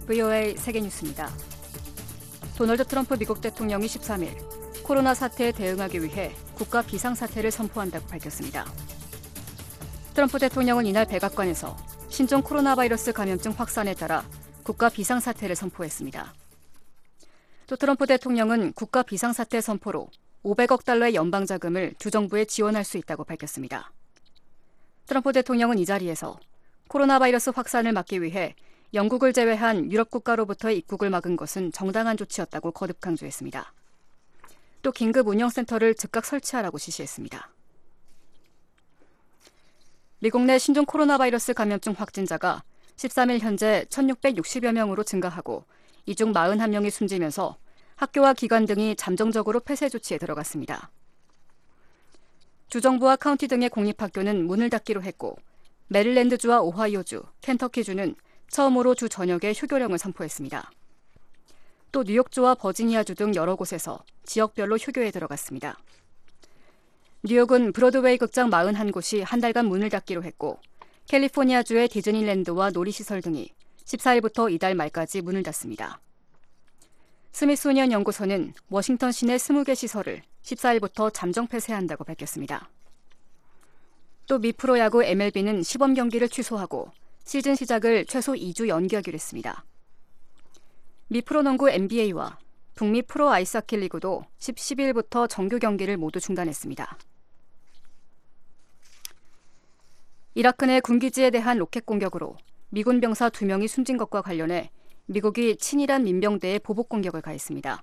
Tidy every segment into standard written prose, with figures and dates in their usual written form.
VOA 세계뉴스입니다. 도널드 트럼프 미국 대통령이 13일 코로나 사태에 대응하기 위해 국가 비상사태를 선포한다고 밝혔습니다. 트럼프 대통령은 이날 백악관에서 신종 코로나 바이러스 감염증 확산에 따라 국가 비상사태를 선포했습니다. 또 트럼프 대통령은 국가 비상사태 선포로 500억 달러의 연방자금을 두 정부에 지원할 수 있다고 밝혔습니다. 트럼프 대통령은 이 자리에서 코로나 바이러스 확산을 막기 위해 영국을 제외한 유럽 국가로부터의 입국을 막은 것은 정당한 조치였다고 거듭 강조했습니다. 또 긴급 운영센터를 즉각 설치하라고 지시했습니다. 미국 내 신종 코로나 바이러스 감염증 확진자가 13일 현재 1,660여 명으로 증가하고 이 중 41명이 숨지면서 학교와 기관 등이 잠정적으로 폐쇄 조치에 들어갔습니다. 주정부와 카운티 등의 공립학교는 문을 닫기로 했고 메릴랜드주와 오하이오주, 켄터키주는 처음으로 주 전역에 휴교령을 선포했습니다. 또 뉴욕주와 버지니아주 등 여러 곳에서 지역별로 휴교에 들어갔습니다. 뉴욕은 브로드웨이 극장 41곳이 한 달간 문을 닫기로 했고 캘리포니아주의 디즈니랜드와 놀이시설 등이 14일부터 이달 말까지 문을 닫습니다. 스미소니언 연구소는 워싱턴 시내 20개 시설을 14일부터 잠정 폐쇄한다고 밝혔습니다. 또 미 프로야구 MLB는 시범 경기를 취소하고 시즌 시작을 최소 2주 연기하기로 했습니다. 미 프로농구 NBA와 북미 프로 아이스하키 리그도 10일부터 정규 경기를 모두 중단했습니다. 이라크 내 군기지에 대한 로켓 공격으로 미군 병사 2명이 숨진 것과 관련해 미국이 친이란 민병대에 보복 공격을 가했습니다.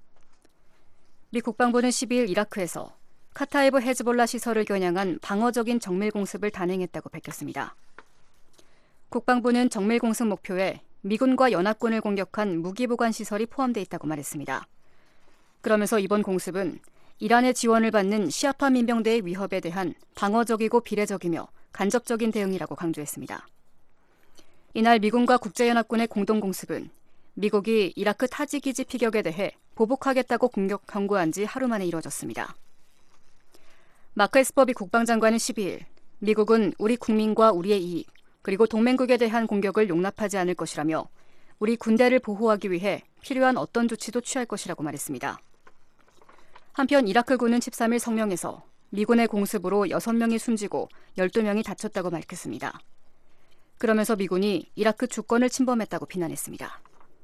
미 국방부는 12일 이라크에서 카타이브 헤즈볼라 시설을 겨냥한 방어적인 정밀 공습을 단행했다고 밝혔습니다. 국방부는 정밀 공습 목표에 미군과 연합군을 공격한 무기보관 시설이 포함되어 있다고 말했습니다. 그러면서 이번 공습은 이란의 지원을 받는 시아파 민병대의 위협에 대한 방어적이고 비례적이며 간접적인 대응이라고 강조했습니다. 이날 미군과 국제연합군의 공동공습은 미국이 이라크 타지기지 피격에 대해 보복하겠다고 경고한 지 하루 만에 이뤄졌습니다. 마크 에스퍼비 국방장관은 12일 미국은 우리 국민과 우리의 이익 그리고 동맹국에 대한 공격을 용납하지 않을 것이라며 우리 군대를 보호하기 위해 필요한 어떤 조치도 취할 것이라고 말했습니다. 한편 이라크군은 13일 성명에서 미군의 공습으로 6명이 숨지고 12명이 다쳤다고 밝혔습니다. 그러면서 미군이 이라크 주권을 침범했다고 비난했습니다.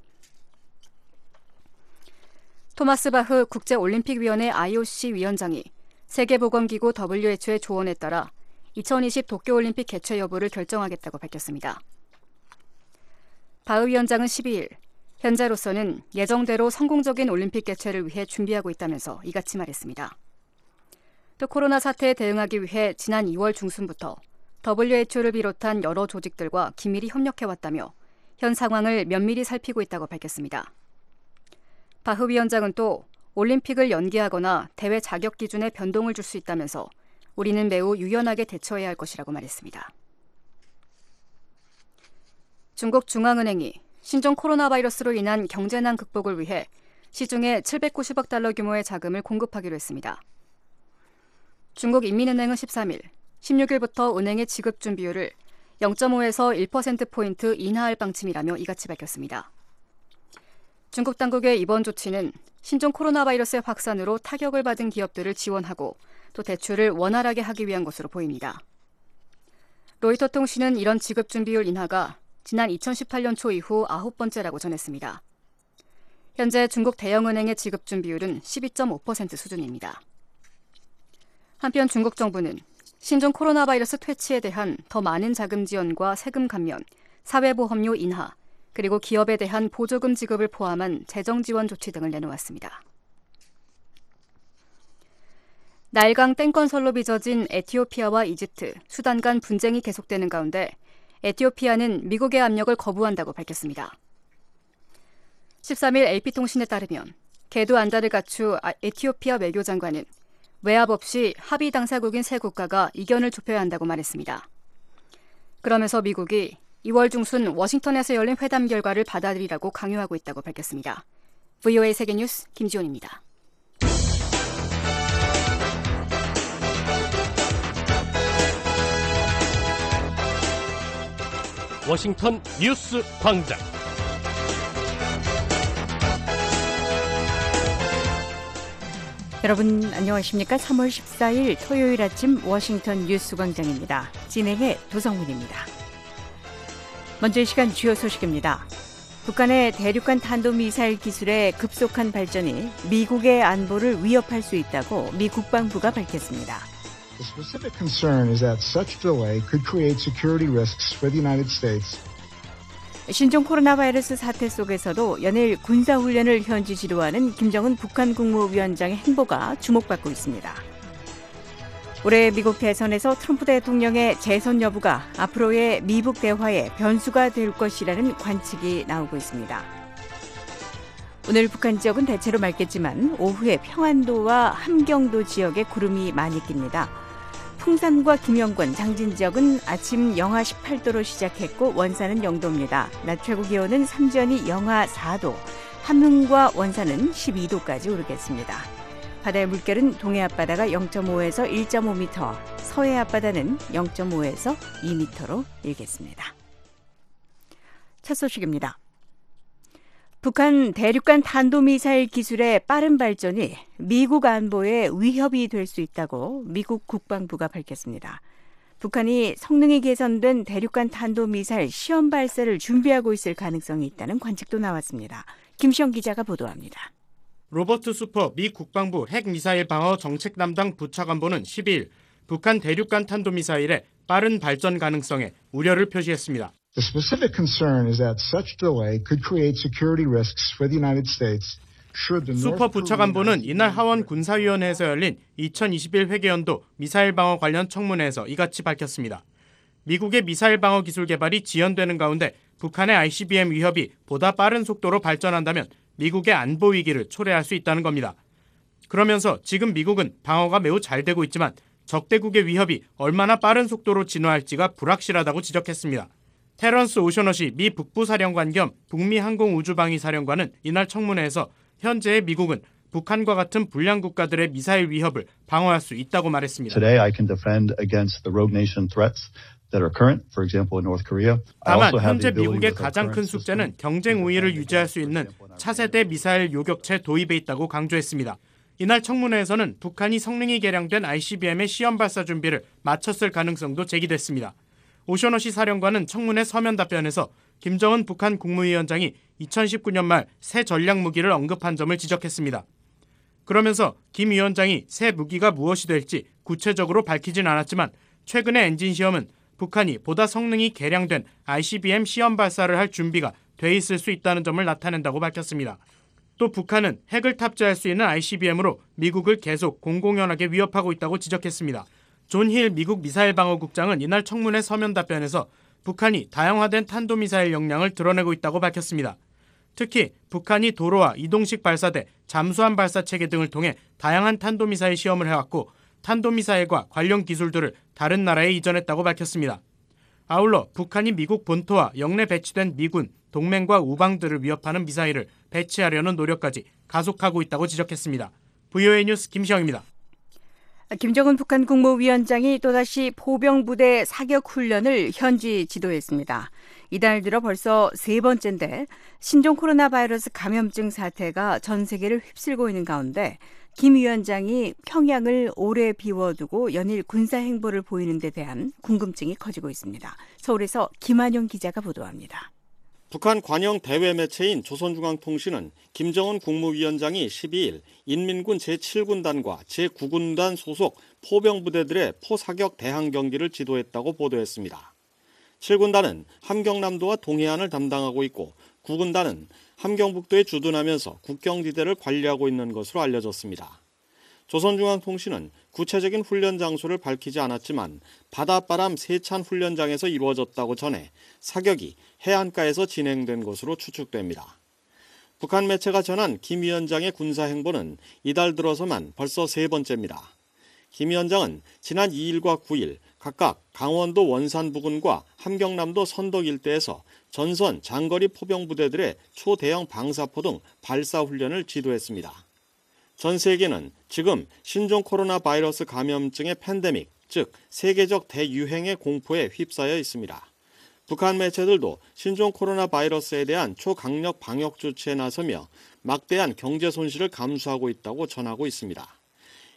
토마스 바흐 국제올림픽위원회 IOC 위원장이 세계보건기구 WHO의 조언에 따라 2020 도쿄올림픽 개최 여부를 결정하겠다고 밝혔습니다. 바흐 위원장은 12일 현재로서는 예정대로 성공적인 올림픽 개최를 위해 준비하고 있다면서 이같이 말했습니다. 또 코로나 사태에 대응하기 위해 지난 2월 중순부터 WHO를 비롯한 여러 조직들과 긴밀히 협력해왔다며 현 상황을 면밀히 살피고 있다고 밝혔습니다. 바흐 위원장은 또 올림픽을 연기하거나 대회 자격 기준에 변동을 줄 수 있다면서 우리는 매우 유연하게 대처해야 할 것이라고 말했습니다. 중국 중앙은행이 신종 코로나 바이러스로 인한 경제난 극복을 위해 시중에 790억 달러 규모의 자금을 공급하기로 했습니다. 중국 인민은행은 13일, 16일부터 은행의 지급 준비율을 0.5에서 1%포인트 인하할 방침이라며 이같이 밝혔습니다. 중국 당국의 이번 조치는 신종 코로나 바이러스의 확산으로 타격을 받은 기업들을 지원하고 또 대출을 원활하게 하기 위한 것으로 보입니다. 로이터 통신은 이런 지급 준비율 인하가 지난 2018년 초 이후 9번째라고 전했습니다. 현재 중국 대형은행의 지급 준비율은 12.5% 수준입니다. 한편 중국 정부는 신종 코로나 바이러스 퇴치에 대한 더 많은 자금 지원과 세금 감면, 사회보험료 인하, 그리고 기업에 대한 보조금 지급을 포함한 재정 지원 조치 등을 내놓았습니다. 나일강 땡건설로 빚어진 에티오피아와 이집트, 수단 간 분쟁이 계속되는 가운데 에티오피아는 미국의 압력을 거부한다고 밝혔습니다. 13일 AP통신에 따르면 게두 안다를 갖추 에티오피아 외교장관은 외압 없이 합의 당사국인 세 국가가 이견을 좁혀야 한다고 말했습니다. 그러면서 미국이 2월 중순 워싱턴에서 열린 회담 결과를 받아들이라고 강요하고 있다고 밝혔습니다. VOA 세계뉴스 김지원입니다. 워싱턴 뉴스 광장. 여러분 안녕하십니까? 3월 14일 토요일 아침 워싱턴 뉴스광장입니다. 진행의 도성훈입니다. 먼저 이 시간 주요 소식입니다. 북한의 대륙간 탄도미사일 기술의 급속한 발전이 미국의 안보를 위협할 수 있다고 미 국방부가 밝혔습니다. The specific concern is that such delay could create security risks for the United States. 신종 코로나 바이러스 사태 속에서도 연일 군사훈련을 현지 지도하는 김정은 북한 국무위원장의 행보가 주목받고 있습니다. 올해 미국 대선에서 트럼프 대통령의 재선 여부가 앞으로의 미북 대화의 변수가 될 것이라는 관측이 나오고 있습니다. 오늘 북한 지역은 대체로 맑겠지만 오후에 평안도와 함경도 지역에 구름이 많이 낍니다. 풍산과 김영권, 장진 지역은 아침 영하 18도로 시작했고 원산은 0도입니다. 낮 최고 기온은 삼전이 영하 4도, 함흥과 원산은 12도까지 오르겠습니다. 바다의 물결은 동해 앞바다가 0.5에서 1.5m, 서해 앞바다는 0.5에서 2m로 일겠습니다. 첫 소식입니다. 북한 대륙간 탄도미사일 기술의 빠른 발전이 미국 안보에 위협이 될 수 있다고 미국 국방부가 밝혔습니다. 북한이 성능이 개선된 대륙간 탄도미사일 시험 발사를 준비하고 있을 가능성이 있다는 관측도 나왔습니다. 김시영 기자가 보도합니다. 로버트 수퍼 미 국방부 핵미사일 방어 정책 담당 부차관보는 12일 북한 대륙간 탄도미사일의 빠른 발전 가능성에 우려를 표시했습니다. The specific concern is that such delay could create security risks for the United States. 수퍼 부차관보는 이날 하원 군사위원회에서 열린 2021 회계연도 미사일 방어 관련 청문회에서 이같이 밝혔습니다. 미국의 미사일 방어 기술 개발이 지연되는 가운데 북한의 ICBM 위협이 보다 빠른 속도로 발전한다면 미국의 안보 위기를 초래할 수 있다는 겁니다. 그러면서 지금 미국은 방어가 매우 잘 되고 있지만 적대국의 위협이 얼마나 빠른 속도로 진화할지가 불확실하다고 지적했습니다. 테런스 오셔너시 미 북부사령관 겸 북미 항공우주방위사령관은 이날 청문회에서 현재의 미국은 북한과 같은 불량 국가들의 미사일 위협을 방어할 수 있다고 말했습니다. Today I can defend against the rogue nation threats that are current, for example in North Korea. 다만 현재 미국의 가장 큰 숙제는 경쟁 우위를 유지할 수 있는 차세대 미사일 요격체 도입에 있다고 강조했습니다. 이날 청문회에서는 북한이 성능이 개량된 ICBM의 시험 발사 준비를 마쳤을 가능성도 제기됐습니다. 오셔너시 사령관은 청문회 서면 답변에서 김정은 북한 국무위원장이 2019년 말 새 전략 무기를 언급한 점을 지적했습니다. 그러면서 김 위원장이 새 무기가 무엇이 될지 구체적으로 밝히진 않았지만 최근의 엔진 시험은 북한이 보다 성능이 개량된 ICBM 시험 발사를 할 준비가 돼 있을 수 있다는 점을 나타낸다고 밝혔습니다. 또 북한은 핵을 탑재할 수 있는 ICBM으로 미국을 계속 공공연하게 위협하고 있다고 지적했습니다. 존 힐 미국 미사일방어국장은 이날 청문회 서면 답변에서 북한이 다양화된 탄도미사일 역량을 드러내고 있다고 밝혔습니다. 특히 북한이 도로와 이동식 발사대, 잠수함 발사체계 등을 통해 다양한 탄도미사일 시험을 해왔고 탄도미사일과 관련 기술들을 다른 나라에 이전했다고 밝혔습니다. 아울러 북한이 미국 본토와 영내 배치된 미군, 동맹과 우방들을 위협하는 미사일을 배치하려는 노력까지 가속하고 있다고 지적했습니다. VOA 뉴스 김시영입니다. 김정은 북한 국무위원장이 또다시 포병부대 사격 훈련을 현지 지도했습니다. 이달 들어 벌써 세 번째인데 신종 코로나 바이러스 감염증 사태가 전 세계를 휩쓸고 있는 가운데 김 위원장이 평양을 오래 비워두고 연일 군사 행보를 보이는 데 대한 궁금증이 커지고 있습니다. 서울에서 김한용 기자가 보도합니다. 북한 관영 대외 매체인 조선중앙통신은 김정은 국무위원장이 12일 인민군 제7군단과 제9군단 소속 포병부대들의 포사격 대항 경기를 지도했다고 보도했습니다. 7군단은 함경남도와 동해안을 담당하고 있고 9군단은 함경북도에 주둔하면서 국경지대를 관리하고 있는 것으로 알려졌습니다. 조선중앙통신은 구체적인 훈련 장소를 밝히지 않았지만 바닷바람 세찬 훈련장에서 이루어졌다고 전해 사격이 해안가에서 진행된 것으로 추측됩니다. 북한 매체가 전한 김 위원장의 군사 행보는 이달 들어서만 벌써 세 번째입니다. 김 위원장은 지난 2일과 9일 각각 강원도 원산 부근과 함경남도 선덕 일대에서 전선 장거리 포병부대들의 초대형 방사포 등 발사 훈련을 지도했습니다. 전 세계는 지금 신종 코로나 바이러스 감염증의 팬데믹, 즉 세계적 대유행의 공포에 휩싸여 있습니다. 북한 매체들도 신종 코로나 바이러스에 대한 초강력 방역 조치에 나서며 막대한 경제 손실을 감수하고 있다고 전하고 있습니다.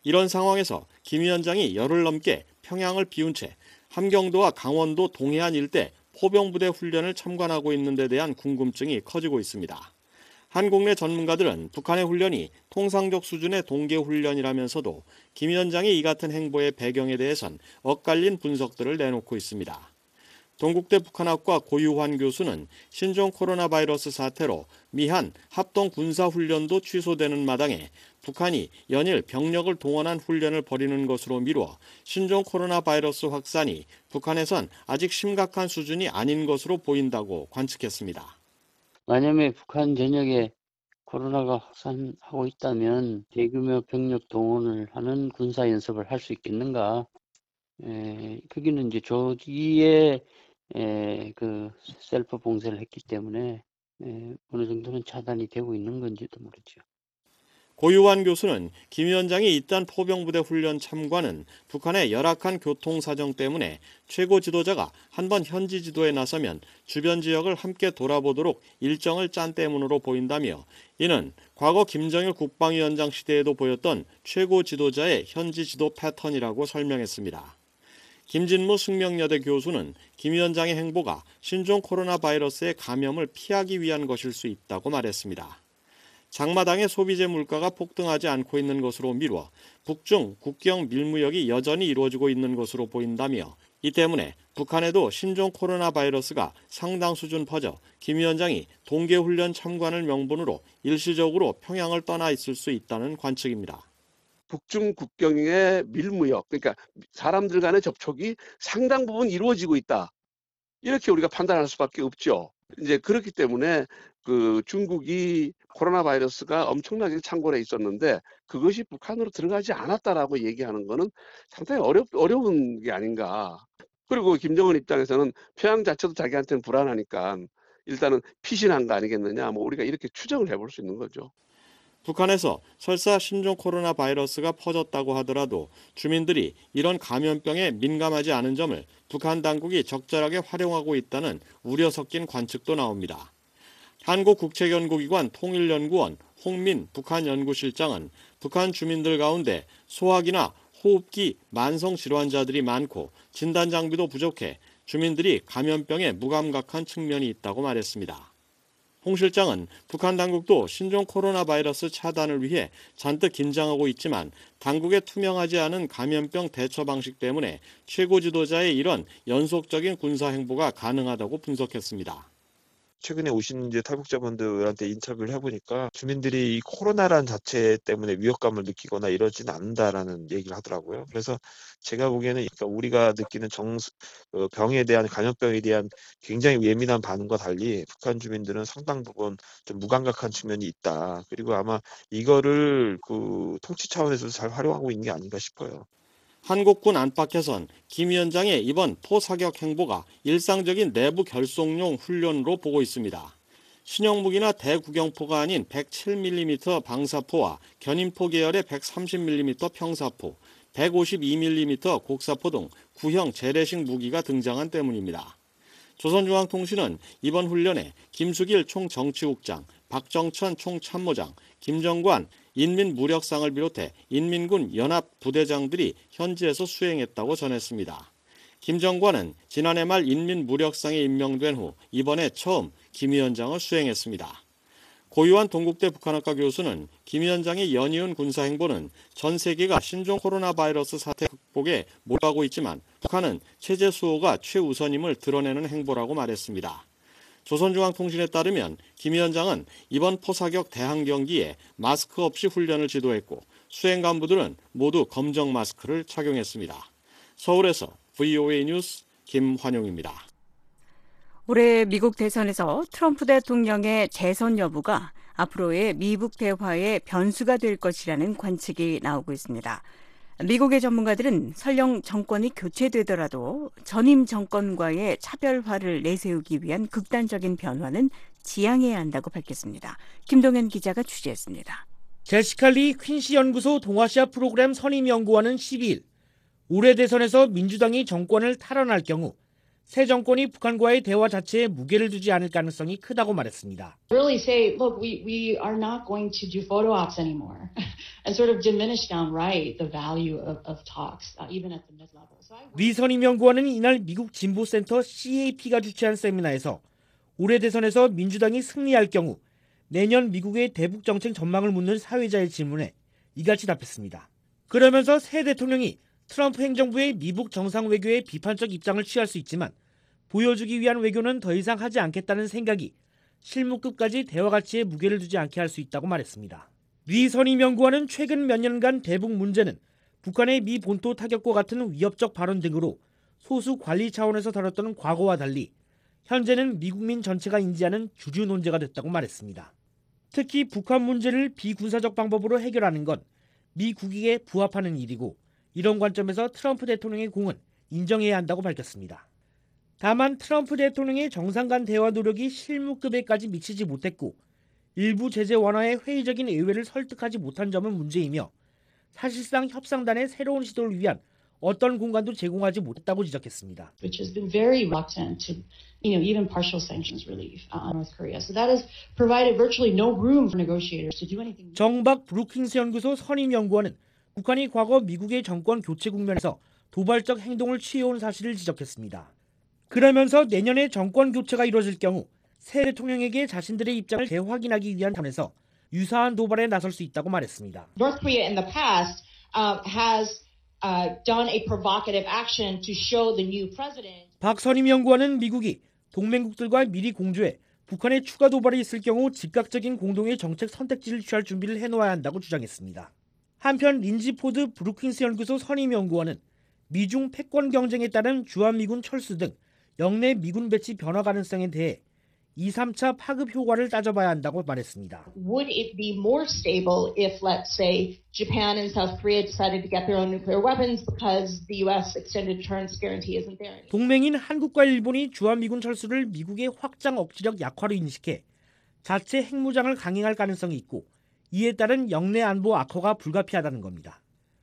이런 상황에서 김 위원장이 열흘 넘게 평양을 비운 채 함경도와 강원도 동해안 일대 포병부대 훈련을 참관하고 있는 데 대한 궁금증이 커지고 있습니다. 한국 내 전문가들은 북한의 훈련이 통상적 수준의 동계훈련이라면서도 김 위원장의 이 같은 행보의 배경에 대해선 엇갈린 분석들을 내놓고 있습니다. 동국대 북한학과 고유환 교수는 신종 코로나 바이러스 사태로 미한 합동 군사훈련도 취소되는 마당에 북한이 연일 병력을 동원한 훈련을 벌이는 것으로 미루어 신종 코로나 바이러스 확산이 북한에선 아직 심각한 수준이 아닌 것으로 보인다고 관측했습니다. 만약에 북한 전역에 코로나가 확산하고 있다면 대규모 병력 동원을 하는 군사 연습을 할 수 있겠는가? 거기는 이제 조기에 그 셀프 봉쇄를 했기 때문에 어느 정도는 차단이 되고 있는 건지도 모르죠. 고유환 교수는 김 위원장이 이딴 포병부대 훈련 참관은 북한의 열악한 교통 사정 때문에 최고 지도자가 한번 현지 지도에 나서면 주변 지역을 함께 돌아보도록 일정을 짠 때문으로 보인다며 이는 과거 김정일 국방위원장 시대에도 보였던 최고 지도자의 현지 지도 패턴이라고 설명했습니다. 김진무 숙명여대 교수는 김 위원장의 행보가 신종 코로나 바이러스의 감염을 피하기 위한 것일 수 있다고 말했습니다. 장마당의 소비재 물가가 폭등하지 않고 있는 것으로 미루어 북중 국경 밀무역이 여전히 이루어지고 있는 것으로 보인다며 이 때문에 북한에도 신종 코로나 바이러스가 상당 수준 퍼져 김 위원장이 동계훈련 참관을 명분으로 일시적으로 평양을 떠나 있을 수 있다는 관측입니다. 북중 국경의 밀무역, 그러니까 사람들 간의 접촉이 상당 부분 이루어지고 있다. 이렇게 우리가 판단할 수밖에 없죠. 이제 그렇기 때문에 그 중국이 코로나 바이러스가 엄청나게 창궐해 있었는데 그것이 북한으로 들어가지 않았다라고 얘기하는 거는 상당히 어려운 게 아닌가. 그리고 김정은 입장에서는 평양 자체도 자기한테는 불안하니까 일단은 피신한 거 아니겠느냐. 뭐 우리가 이렇게 추정을 해볼 수 있는 거죠. 북한에서 설사 신종 코로나 바이러스가 퍼졌다고 하더라도 주민들이 이런 감염병에 민감하지 않은 점을 북한 당국이 적절하게 활용하고 있다는 우려 섞인 관측도 나옵니다. 한국국책연구기관 통일연구원 홍민 북한연구실장은 북한 주민들 가운데 소화기나 호흡기 만성질환자들이 많고 진단 장비도 부족해 주민들이 감염병에 무감각한 측면이 있다고 말했습니다. 홍 실장은 북한 당국도 신종 코로나 바이러스 차단을 위해 잔뜩 긴장하고 있지만 당국의 투명하지 않은 감염병 대처 방식 때문에 최고 지도자의 이런 연속적인 군사 행보가 가능하다고 분석했습니다. 최근에 오신 이제 탈북자분들한테 인터뷰를 해보니까 주민들이 이 코로나란 자체 때문에 위협감을 느끼거나 이러지는 않는다라는 얘기를 하더라고요. 그래서 제가 보기에는 그러니까 우리가 느끼는 병에 대한 감염병에 대한 굉장히 예민한 반응과 달리 북한 주민들은 상당 부분 좀 무감각한 측면이 있다. 그리고 아마 이거를 그 통치 차원에서 잘 활용하고 있는 게 아닌가 싶어요. 한국군 안팎에선 김 위원장의 이번 포사격 행보가 일상적인 내부 결속용 훈련으로 보고 있습니다. 신형무기나 대구경포가 아닌 107mm 방사포와 견인포 계열의 130mm 평사포, 152mm 곡사포 등 구형 재래식 무기가 등장한 때문입니다. 조선중앙통신은 이번 훈련에 김수길 총정치국장, 박정천 총참모장, 김정관 인민무력상을 비롯해 인민군 연합부대장들이 현지에서 수행했다고 전했습니다. 김 정관은 지난해 말 인민무력상에 임명된 후 이번에 처음 김 위원장을 수행했습니다. 고유환 동국대 북한학과 교수는 김 위원장의 연이은 군사행보는 전 세계가 신종 코로나 바이러스 사태 극복에 몰두하고 있지만 북한은 체제 수호가 최우선임을 드러내는 행보라고 말했습니다. 조선중앙통신에 따르면 김 위원장은 이번 포사격 대항 경기에 마스크 없이 훈련을 지도했고 수행 간부들은 모두 검정 마스크를 착용했습니다. 서울에서 VOA 뉴스 김환용입니다. 올해 미국 대선에서 트럼프 대통령의 재선 여부가 앞으로의 미북 대화의 변수가 될 것이라는 관측이 나오고 있습니다. 미국의 전문가들은 설령 정권이 교체되더라도 전임 정권과의 차별화를 내세우기 위한 극단적인 변화는 지양해야 한다고 밝혔습니다. 김동현 기자가 취재했습니다. 제시카 리 퀸시 연구소 동아시아 프로그램 선임연구원은 12일 올해 대선에서 민주당이 정권을 탈환할 경우 새 정권이 북한과의 대화 자체에 무게를 두지 않을 가능성이 크다고 말했습니다. Really say, look, we are not going to do photo ops anymore, and sort of diminish downright the value of talks, even at the mid-level. 리 선임 연구원은 이날 미국 진보센터 CAP가 주최한 세미나에서 올해 대선에서 민주당이 승리할 경우 내년 미국의 대북 정책 전망을 묻는 사회자의 질문에 이같이 답했습니다. 그러면서 새 대통령이 트럼프 행정부의 미북 정상 외교에 비판적 입장을 취할 수 있지만 보여주기 위한 외교는 더 이상 하지 않겠다는 생각이 실무급까지 대화 가치에 무게를 두지 않게 할 수 있다고 말했습니다. 리 선임 연구원은 최근 몇 년간 대북 문제는 북한의 미 본토 타격과 같은 위협적 발언 등으로 소수 관리 차원에서 다뤘던 과거와 달리 현재는 미국민 전체가 인지하는 주류 논제가 됐다고 말했습니다. 특히 북한 문제를 비군사적 방법으로 해결하는 건 미 국익에 부합하는 일이고 이런 관점에서 트럼프 대통령의 공은 인정해야 한다고 밝혔습니다. 다만 트럼프 대통령의 정상 간 대화 노력이 실무급에까지 미치지 못했고 일부 제재 완화에 회의적인 의회를 설득하지 못한 점은 문제이며 사실상 협상단의 새로운 시도를 위한 어떤 공간도 제공하지 못했다고 지적했습니다. Which has been very reluctant to, even partial sanctions relief on North Korea. So that has provided virtually no room for negotiators to do anything. 정박 브루킹스 연구소 선임 연구원은 북한이 과거 미국의 정권 교체 국면에서 도발적 행동을 취해온 사실을 지적했습니다. 그러면서 내년에 정권 교체가 이루어질 경우 새 대통령에게 자신들의 입장을 재확인하기 위한 차원에서 유사한 도발에 나설 수 있다고 말했습니다. North Korea in the past has done a provocative action to show the new president. 박 선임 연구원은 미국이 동맹국들과 미리 공조해 북한의 추가 도발이 있을 경우 즉각적인 공동의 정책 선택지를 취할 준비를 해놓아야 한다고 주장했습니다. 한편 린지 포드 브루킹스 연구소 선임 연구원은 미중 패권 경쟁에 따른 주한미군 철수 등 영내 미군 배치 변화 가능성에 대해 2, 3차 파급 효과를 따져봐야 한다고 말했습니다. Would it be more stable if, let's say, Japan and South Korea decided to get their own nuclear weapons because the U.S. extended deterrence guarantee isn't there? 동맹인 한국과 일본이 주한미군 철수를 미국의 확장 억지력 약화로 인식해 자체 핵무장을 강행할 가능성이 있고 이에 따른 영내 안보 악화가 불가피하다는 겁니다.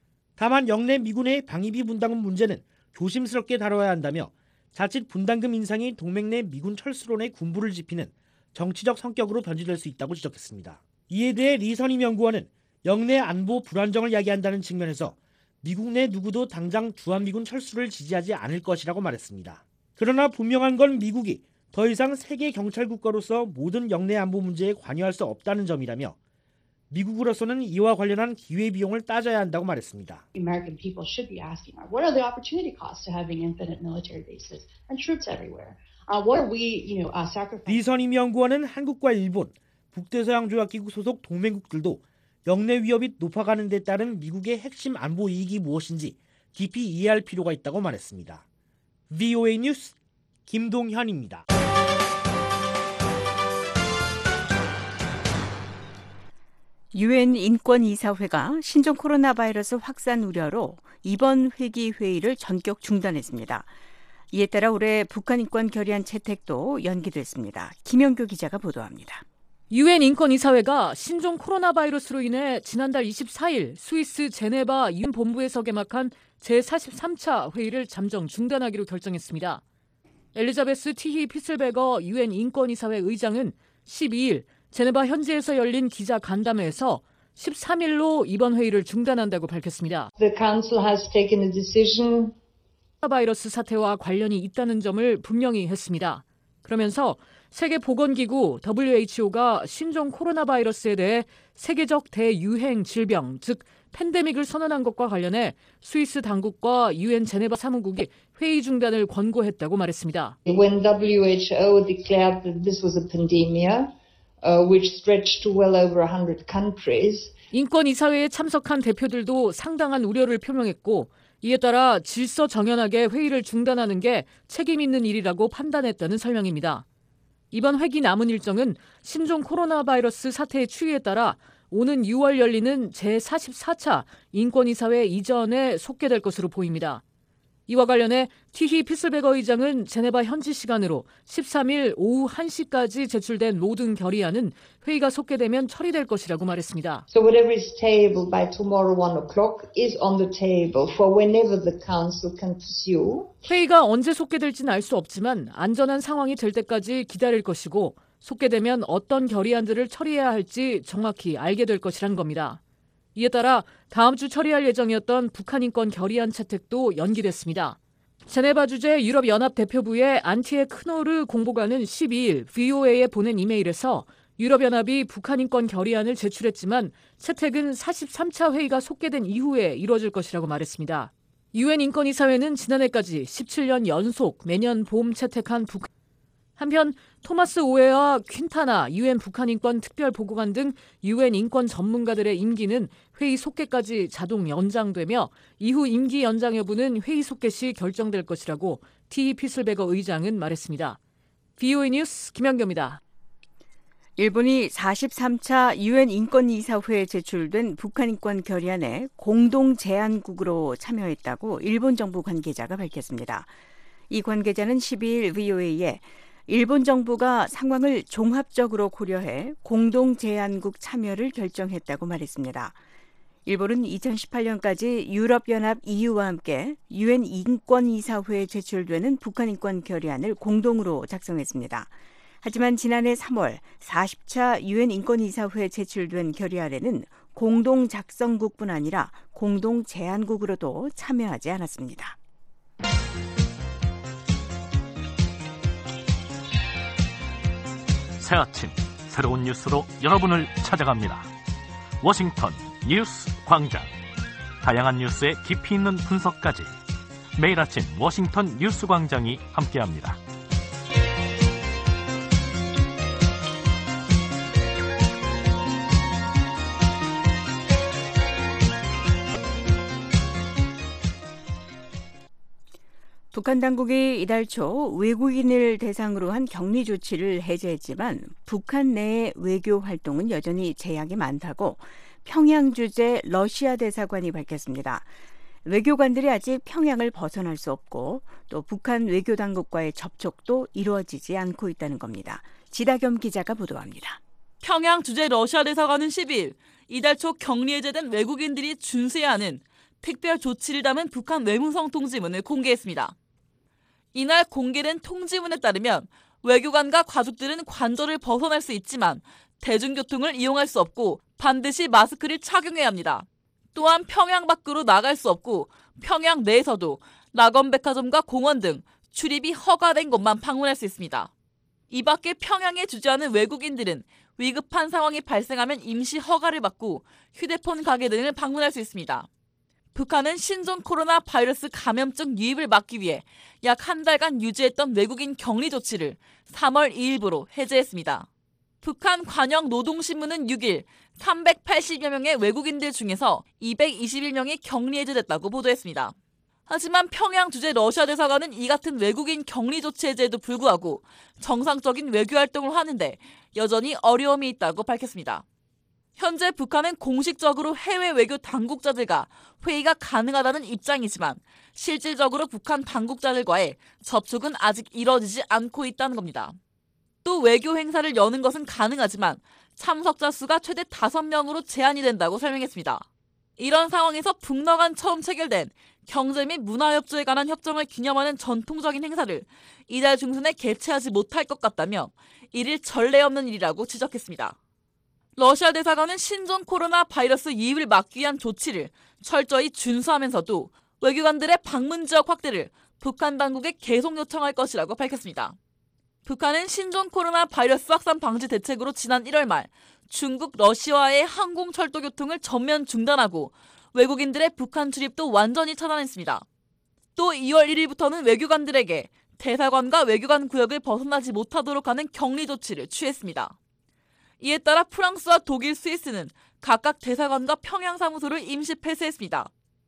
다만 영내 미군의 방위비 분담금 문제는 조심스럽게 다뤄야 한다며 자칫 분담금 인상이 동맹 내 미군 철수론의 군부를 짚히는 정치적 성격으로 변질될 수 있다고 지적했습니다. 이에 대해 리 선임 연구원은 영내 안보 불안정을 야기한다는 측면에서 미국 내 누구도 당장 주한미군 철수를 지지하지 않을 것이라고 말했습니다. 그러나 분명한 건 미국이 더 이상 세계 경찰 국가로서 모든 영내 안보 문제에 관여할 수 없다는 점이라며 미국으로서는 이와 관련한 기회비용을 따져야 한다고 말했습니다. American people should be asking, what are the opportunity costs to having infinite military bases and troops everywhere? What are we, sacrificing? 리 선임 연구원은 한국과 일본, 북대서양조약기구 소속 동맹국들도 영내 위협이 높아가는 데 따른 미국의 핵심 안보 이익이 무엇인지 깊이 이해할 필요가 있다고 말했습니다. VOA 뉴스 김동현입니다. UN 인권이사회가 신종 코로나 바이러스 확산 우려로 이번 회기 회의를 전격 중단했습니다. 이에 따라 올해 북한 인권 결의안 채택도 연기됐습니다. 김영교 기자가 보도합니다. UN 인권이사회가 신종 코로나 바이러스로 인해 지난달 24일 스위스 제네바 UN 본부에서 개막한 제43차 회의를 잠정 중단하기로 결정했습니다. 엘리자베스 티히 피슬베거 UN 인권이사회 의장은 12일 제네바 현지에서 열린 기자 간담회에서 13일로 이번 회의를 중단한다고 밝혔습니다. The Council has taken a decision. 바이러스 사태와 관련이 있다는 점을 분명히 했습니다. 그러면서 세계보건기구 WHO가 신종 코로나 바이러스에 대해 세계적 대유행 질병, 즉 팬데믹을 선언한 것과 관련해 스위스 당국과 UN 제네바 사무국이 회의 중단을 권고했다고 말했습니다. When WHO declared that this was a pandemia, which stretched to well over 100 countries. 인권이사회에 참석한 대표들도 상당한 우려를 표명했고 이에 따라 질서 정연하게 회의를 중단하는 게 책임 있는 일이라고 판단했다는 설명입니다. 이번 회기 남은 일정은 신종 코로나 바이러스 사태의 추이에 따라 오는 6월 열리는 제44차 인권이사회 이전에 속개될 것으로 보입니다. 이와 관련해 티히 피슬베거 의장은 제네바 현지 시간으로 13일 오후 1시까지 제출된 모든 결의안은 회의가 속개되면 처리될 것이라고 말했습니다. So whatever is tabled by tomorrow 1 o'clock is on the table for whenever the council can pursue. 회의가 언제 속개될지는 알 수 없지만 안전한 상황이 될 때까지 기다릴 것이고 속개되면 어떤 결의안들을 처리해야 할지 정확히 알게 될 것이란 겁니다. 이에 따라 다음 주 처리할 예정이었던 북한 인권 결의안 채택도 연기됐습니다. 제네바 주재 유럽연합 대표부의 안티에 크노르 공보관은 12일 VOA에 보낸 이메일에서 유럽연합이 북한 인권 결의안을 제출했지만 채택은 43차 회의가 속개된 이후에 이루어질 것이라고 말했습니다. 유엔 인권이사회는 지난해까지 17년 연속 매년 봄 채택한 북한 한편 토마스 오웨와 퀸타나 유엔 북한 인권 특별 보고관 등 유엔 인권 전문가들의 임기는 회의 속개까지 자동 연장되며 이후 임기 연장 여부는 회의 속개 시 결정될 것이라고 티히 피슬베거 의장은 말했습니다. VOA 뉴스 김현경입니다. 일본이 43차 유엔 인권이사회에 제출된 북한 인권 결의안에 공동 제안국으로 참여했다고 일본 정부 관계자가 밝혔습니다. 이 관계자는 12일 VOA에 일본 정부가 상황을 종합적으로 고려해 공동 제안국 참여를 결정했다고 말했습니다. 일본은 2018년까지 유럽연합 EU와 함께 유엔 인권이사회에 제출되는 북한 인권 결의안을 공동으로 작성했습니다. 하지만 지난해 3월 40차 유엔 인권이사회에 제출된 결의안에는 공동 작성국뿐 아니라 공동 제안국으로도 참여하지 않았습니다. 새 아침 새로운 뉴스로 여러분을 찾아갑니다. 워싱턴 뉴스 광장. 다양한 뉴스의 깊이 있는 분석까지 매일 아침 워싱턴 뉴스 광장이 함께합니다. 북한 당국이 이달 초 외국인을 대상으로 한 격리 조치를 해제했지만 북한 내의 외교 활동은 여전히 제약이 많다고 평양 주재 러시아 대사관이 밝혔습니다. 외교관들이 아직 평양을 벗어날 수 없고 또 북한 외교 당국과의 접촉도 이루어지지 않고 있다는 겁니다. 지다겸 기자가 보도합니다. 평양 주재 러시아 대사관은 10일 이달 초 격리 해제된 외국인들이 준수해야 하는 특별 조치를 담은 북한 외무성 통지문을 공개했습니다. 이날 공개된 통지문에 따르면 외교관과 가족들은 관저를 벗어날 수 있지만 대중교통을 이용할 수 없고 반드시 마스크를 착용해야 합니다. 또한 평양 밖으로 나갈 수 없고 평양 내에서도 낙원백화점과 공원 등 출입이 허가된 곳만 방문할 수 있습니다. 이 밖에 평양에 주재하는 외국인들은 위급한 상황이 발생하면 임시 허가를 받고 휴대폰 가게 등을 방문할 수 있습니다. 북한은 신종 코로나 바이러스 감염증 유입을 막기 위해 약 한 달간 유지했던 외국인 격리 조치를 3월 2일부로 해제했습니다. 북한 관영 노동신문은 6일 380여 명의 외국인들 중에서 221명이 격리 해제됐다고 보도했습니다. 하지만 평양 주재 러시아 대사관은 이 같은 외국인 격리 조치 해제에도 불구하고 정상적인 외교 활동을 하는데 여전히 어려움이 있다고 밝혔습니다. 현재 북한은 공식적으로 해외 외교 당국자들과 회의가 가능하다는 입장이지만 실질적으로 북한 당국자들과의 접촉은 아직 이뤄지지 않고 있다는 겁니다. 또 외교 행사를 여는 것은 가능하지만 참석자 수가 최대 5명으로 제한이 된다고 설명했습니다. 이런 상황에서 북러 간 처음 체결된 경제 및 문화협조에 관한 협정을 기념하는 전통적인 행사를 이달 중순에 개최하지 못할 것 같다며 이를 전례 없는 일이라고 지적했습니다. 러시아 대사관은 신종 코로나 바이러스 유입을 막기 위한 조치를 철저히 준수하면서도 외교관들의 방문 지역 확대를 북한 당국에 계속 요청할 것이라고 밝혔습니다. 북한은 신종 코로나 바이러스 확산 방지 대책으로 지난 1월 말 중국, 러시아와의 항공 철도 교통을 전면 중단하고 외국인들의 북한 출입도 완전히 차단했습니다. 또 2월 1일부터는 외교관들에게 대사관과 외교관 구역을 벗어나지 못하도록 하는 격리 조치를 취했습니다. 이에 따라 프랑스와 독일, 스위스는 각각 대사관과 평양 사무소를 임시 폐쇄했습니다.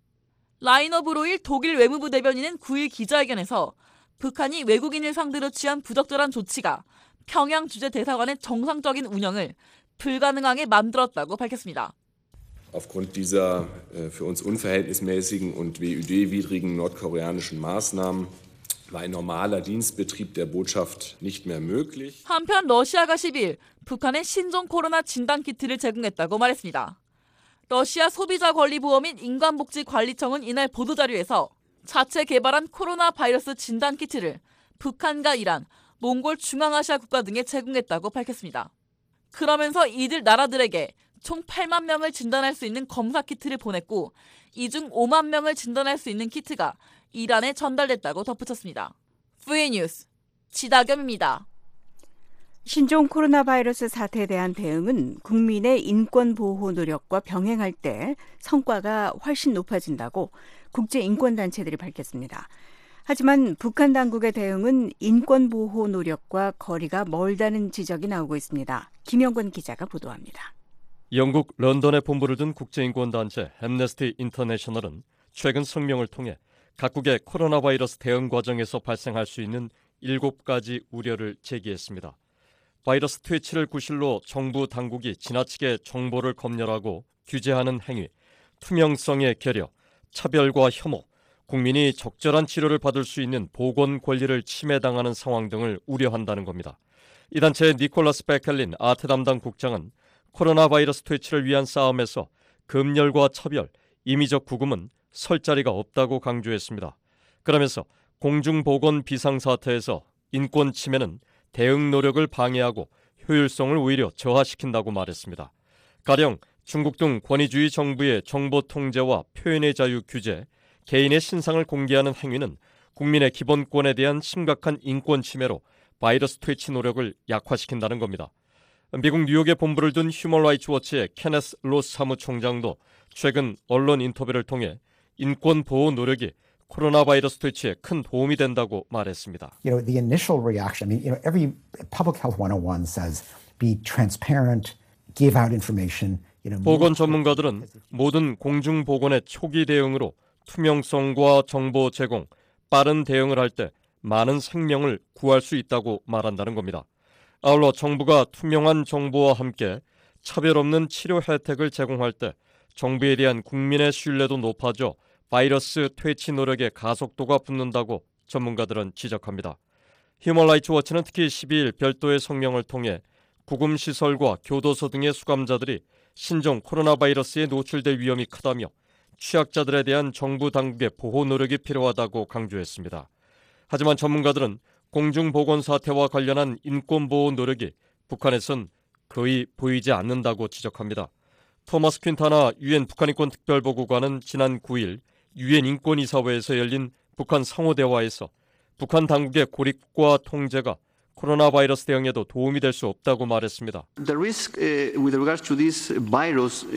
라이너 브로일 독일 외무부 대변인은 9일 기자회견에서 북한이 외국인을 상대로 취한 부적절한 조치가 평양 주재 대사관의 정상적인 운영을 불가능하게 만들었다고 밝혔습니다. Aufgrund dieser für uns unverhältnismäßigen und WÜD-widrigen nordkoreanischen Maßnahmen war ein normaler Dienstbetrieb der Botschaft nicht mehr möglich. 한편 러시아가 10일 북한에 신종 코로나 진단 키트를 제공했다고 말했습니다. 러시아 소비자권리보험인 인간복지관리청은 이날 보도자료에서 자체 개발한 코로나 바이러스 진단 키트를 북한과 이란, 몽골 중앙아시아 국가 등에 제공했다고 밝혔습니다. 그러면서 이들 나라들에게 총 8만 명을 진단할 수 있는 검사 키트를 보냈고 이 중 5만 명을 진단할 수 있는 키트가 이란에 전달됐다고 덧붙였습니다. VA 뉴스 지다겸입니다. 신종 코로나 바이러스 사태에 대한 대응은 국민의 인권 보호 노력과 병행할 때 성과가 훨씬 높아진다고 국제인권단체들이 밝혔습니다. 하지만 북한 당국의 대응은 인권 보호 노력과 거리가 멀다는 지적이 나오고 있습니다. 김영권 기자가 보도합니다. 영국 런던에 본부를 둔 국제인권단체 앰네스티 인터내셔널은 최근 성명을 통해 각국의 코로나 바이러스 대응 과정에서 발생할 수 있는 7가지 우려를 제기했습니다. 바이러스 퇴치를 구실로 정부 당국이 지나치게 정보를 검열하고 규제하는 행위, 투명성의 결여, 차별과 혐오, 국민이 적절한 치료를 받을 수 있는 보건 권리를 침해당하는 상황 등을 우려한다는 겁니다. 이 단체의 니콜라스 베켈린 아태 담당 국장은 코로나 바이러스 퇴치를 위한 싸움에서 검열과 차별, 임의적 구금은 설 자리가 없다고 강조했습니다. 그러면서 공중보건 비상사태에서 인권 침해는 대응 노력을 방해하고 효율성을 오히려 저하시킨다고 말했습니다. 가령 중국 등 권위주의 정부의 정보 통제와 표현의 자유 규제, 개인의 신상을 공개하는 행위는 국민의 기본권에 대한 심각한 인권 침해로 바이러스 퇴치 노력을 약화시킨다는 겁니다. 미국 뉴욕에 본부를 둔 휴먼 라이츠 워치의 케네스 로스 사무총장도 최근 언론 인터뷰를 통해 인권 보호 노력이 코로나 바이러스 퇴치에 큰 도움이 된다고 말했습니다. The initial reaction, every public health 101 says be transparent, give out information. 보건 전문가들은 모든 공중 보건의 초기 대응으로 투명성과 정보 제공, 빠른 대응을 할 때 많은 생명을 구할 수 있다고 말한다는 겁니다. 아울러 정부가 투명한 정보와 함께 차별 없는 치료 혜택을 제공할 때 정부에 대한 국민의 신뢰도 높아져 바이러스 퇴치 노력의 가속도가 붙는다고 전문가들은 지적합니다. 휴먼 라이츠 워치는 특히 12일 별도의 성명을 통해 구금시설과 교도소 등의 수감자들이 신종 코로나 바이러스에 노출될 위험이 크다며 취약자들에 대한 정부 당국의 보호 노력이 필요하다고 강조했습니다. 하지만 전문가들은 공중보건 사태와 관련한 인권보호 노력이 북한에선 거의 보이지 않는다고 지적합니다. 토마스 퀸타나 유엔 북한인권 특별보고관은 지난 9일 유엔 인권이사회에서 열린 북한 상호대화에서 북한 당국의 고립과 통제가 코로나 바이러스 대응에도 도움이 될 수 없다고 말했습니다. The risk with regards to this virus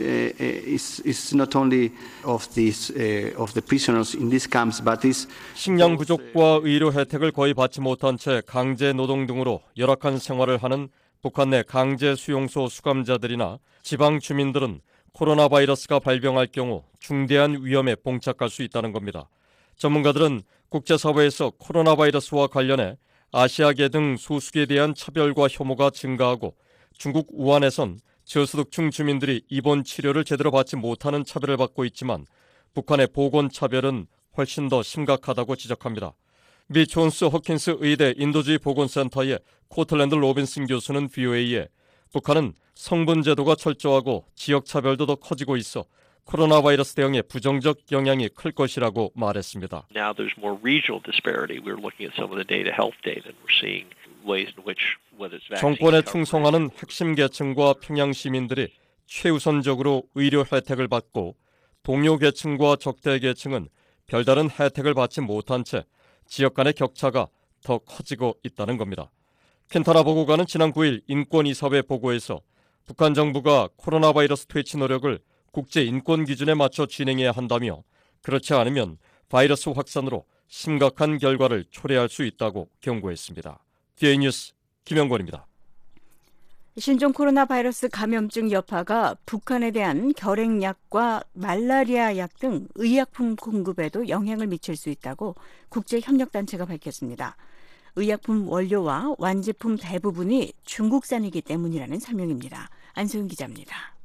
is not only of the prisoners in these camps, but is 식량 부족과 의료 혜택을 거의 받지 못한 채 강제 노동 등으로 열악한 생활을 하는 북한 내 강제 수용소 수감자들이나 지방 주민들은 코로나 바이러스가 발병할 경우 중대한 위험에 봉착할 수 있다는 겁니다. 전문가들은 국제사회에서 코로나 바이러스와 관련해 아시아계 등 소수에 대한 차별과 혐오가 증가하고 중국 우한에선 저소득층 주민들이 입원 치료를 제대로 받지 못하는 차별을 받고 있지만 북한의 보건 차별은 훨씬 더 심각하다고 지적합니다. 미 존스 허킨스 의대 인도주의 보건센터의 코틀랜드 로빈슨 교수는 VOA에 북한은 성분 제도가 철저하고 지역 차별도 더 커지고 있어 코로나 바이러스 대응에 부정적 영향이 클 것이라고 말했습니다. Now there's more regional disparity. We're looking at some of the data, health data, and we're seeing ways in which whether it's 정권에 충성하는 핵심 계층과 평양 시민들이 최우선적으로 의료 혜택을 받고 동료 계층과 적대 계층은 별다른 혜택을 받지 못한 채 지역 간의 격차가 더 커지고 있다는 겁니다. 켄타나 보고관은 지난 9일 인권이사회 보고에서 북한 정부가 코로나 바이러스 퇴치 노력을 국제 인권 기준에 맞춰 진행해야 한다며 그렇지 않으면 바이러스 확산으로 심각한 결과를 초래할 수 있다고 경고했습니다. VA 뉴스 김영권입니다. 신종 코로나 바이러스 감염증 여파가 북한에 대한 결핵약과 말라리아 약 등 의약품 공급에도 영향을 미칠 수 있다고 국제협력단체가 밝혔습니다. 의약품 원료와 완제품 대부분이 중국산이기 때문이라는 설명입니다. 안소영 기자입니다.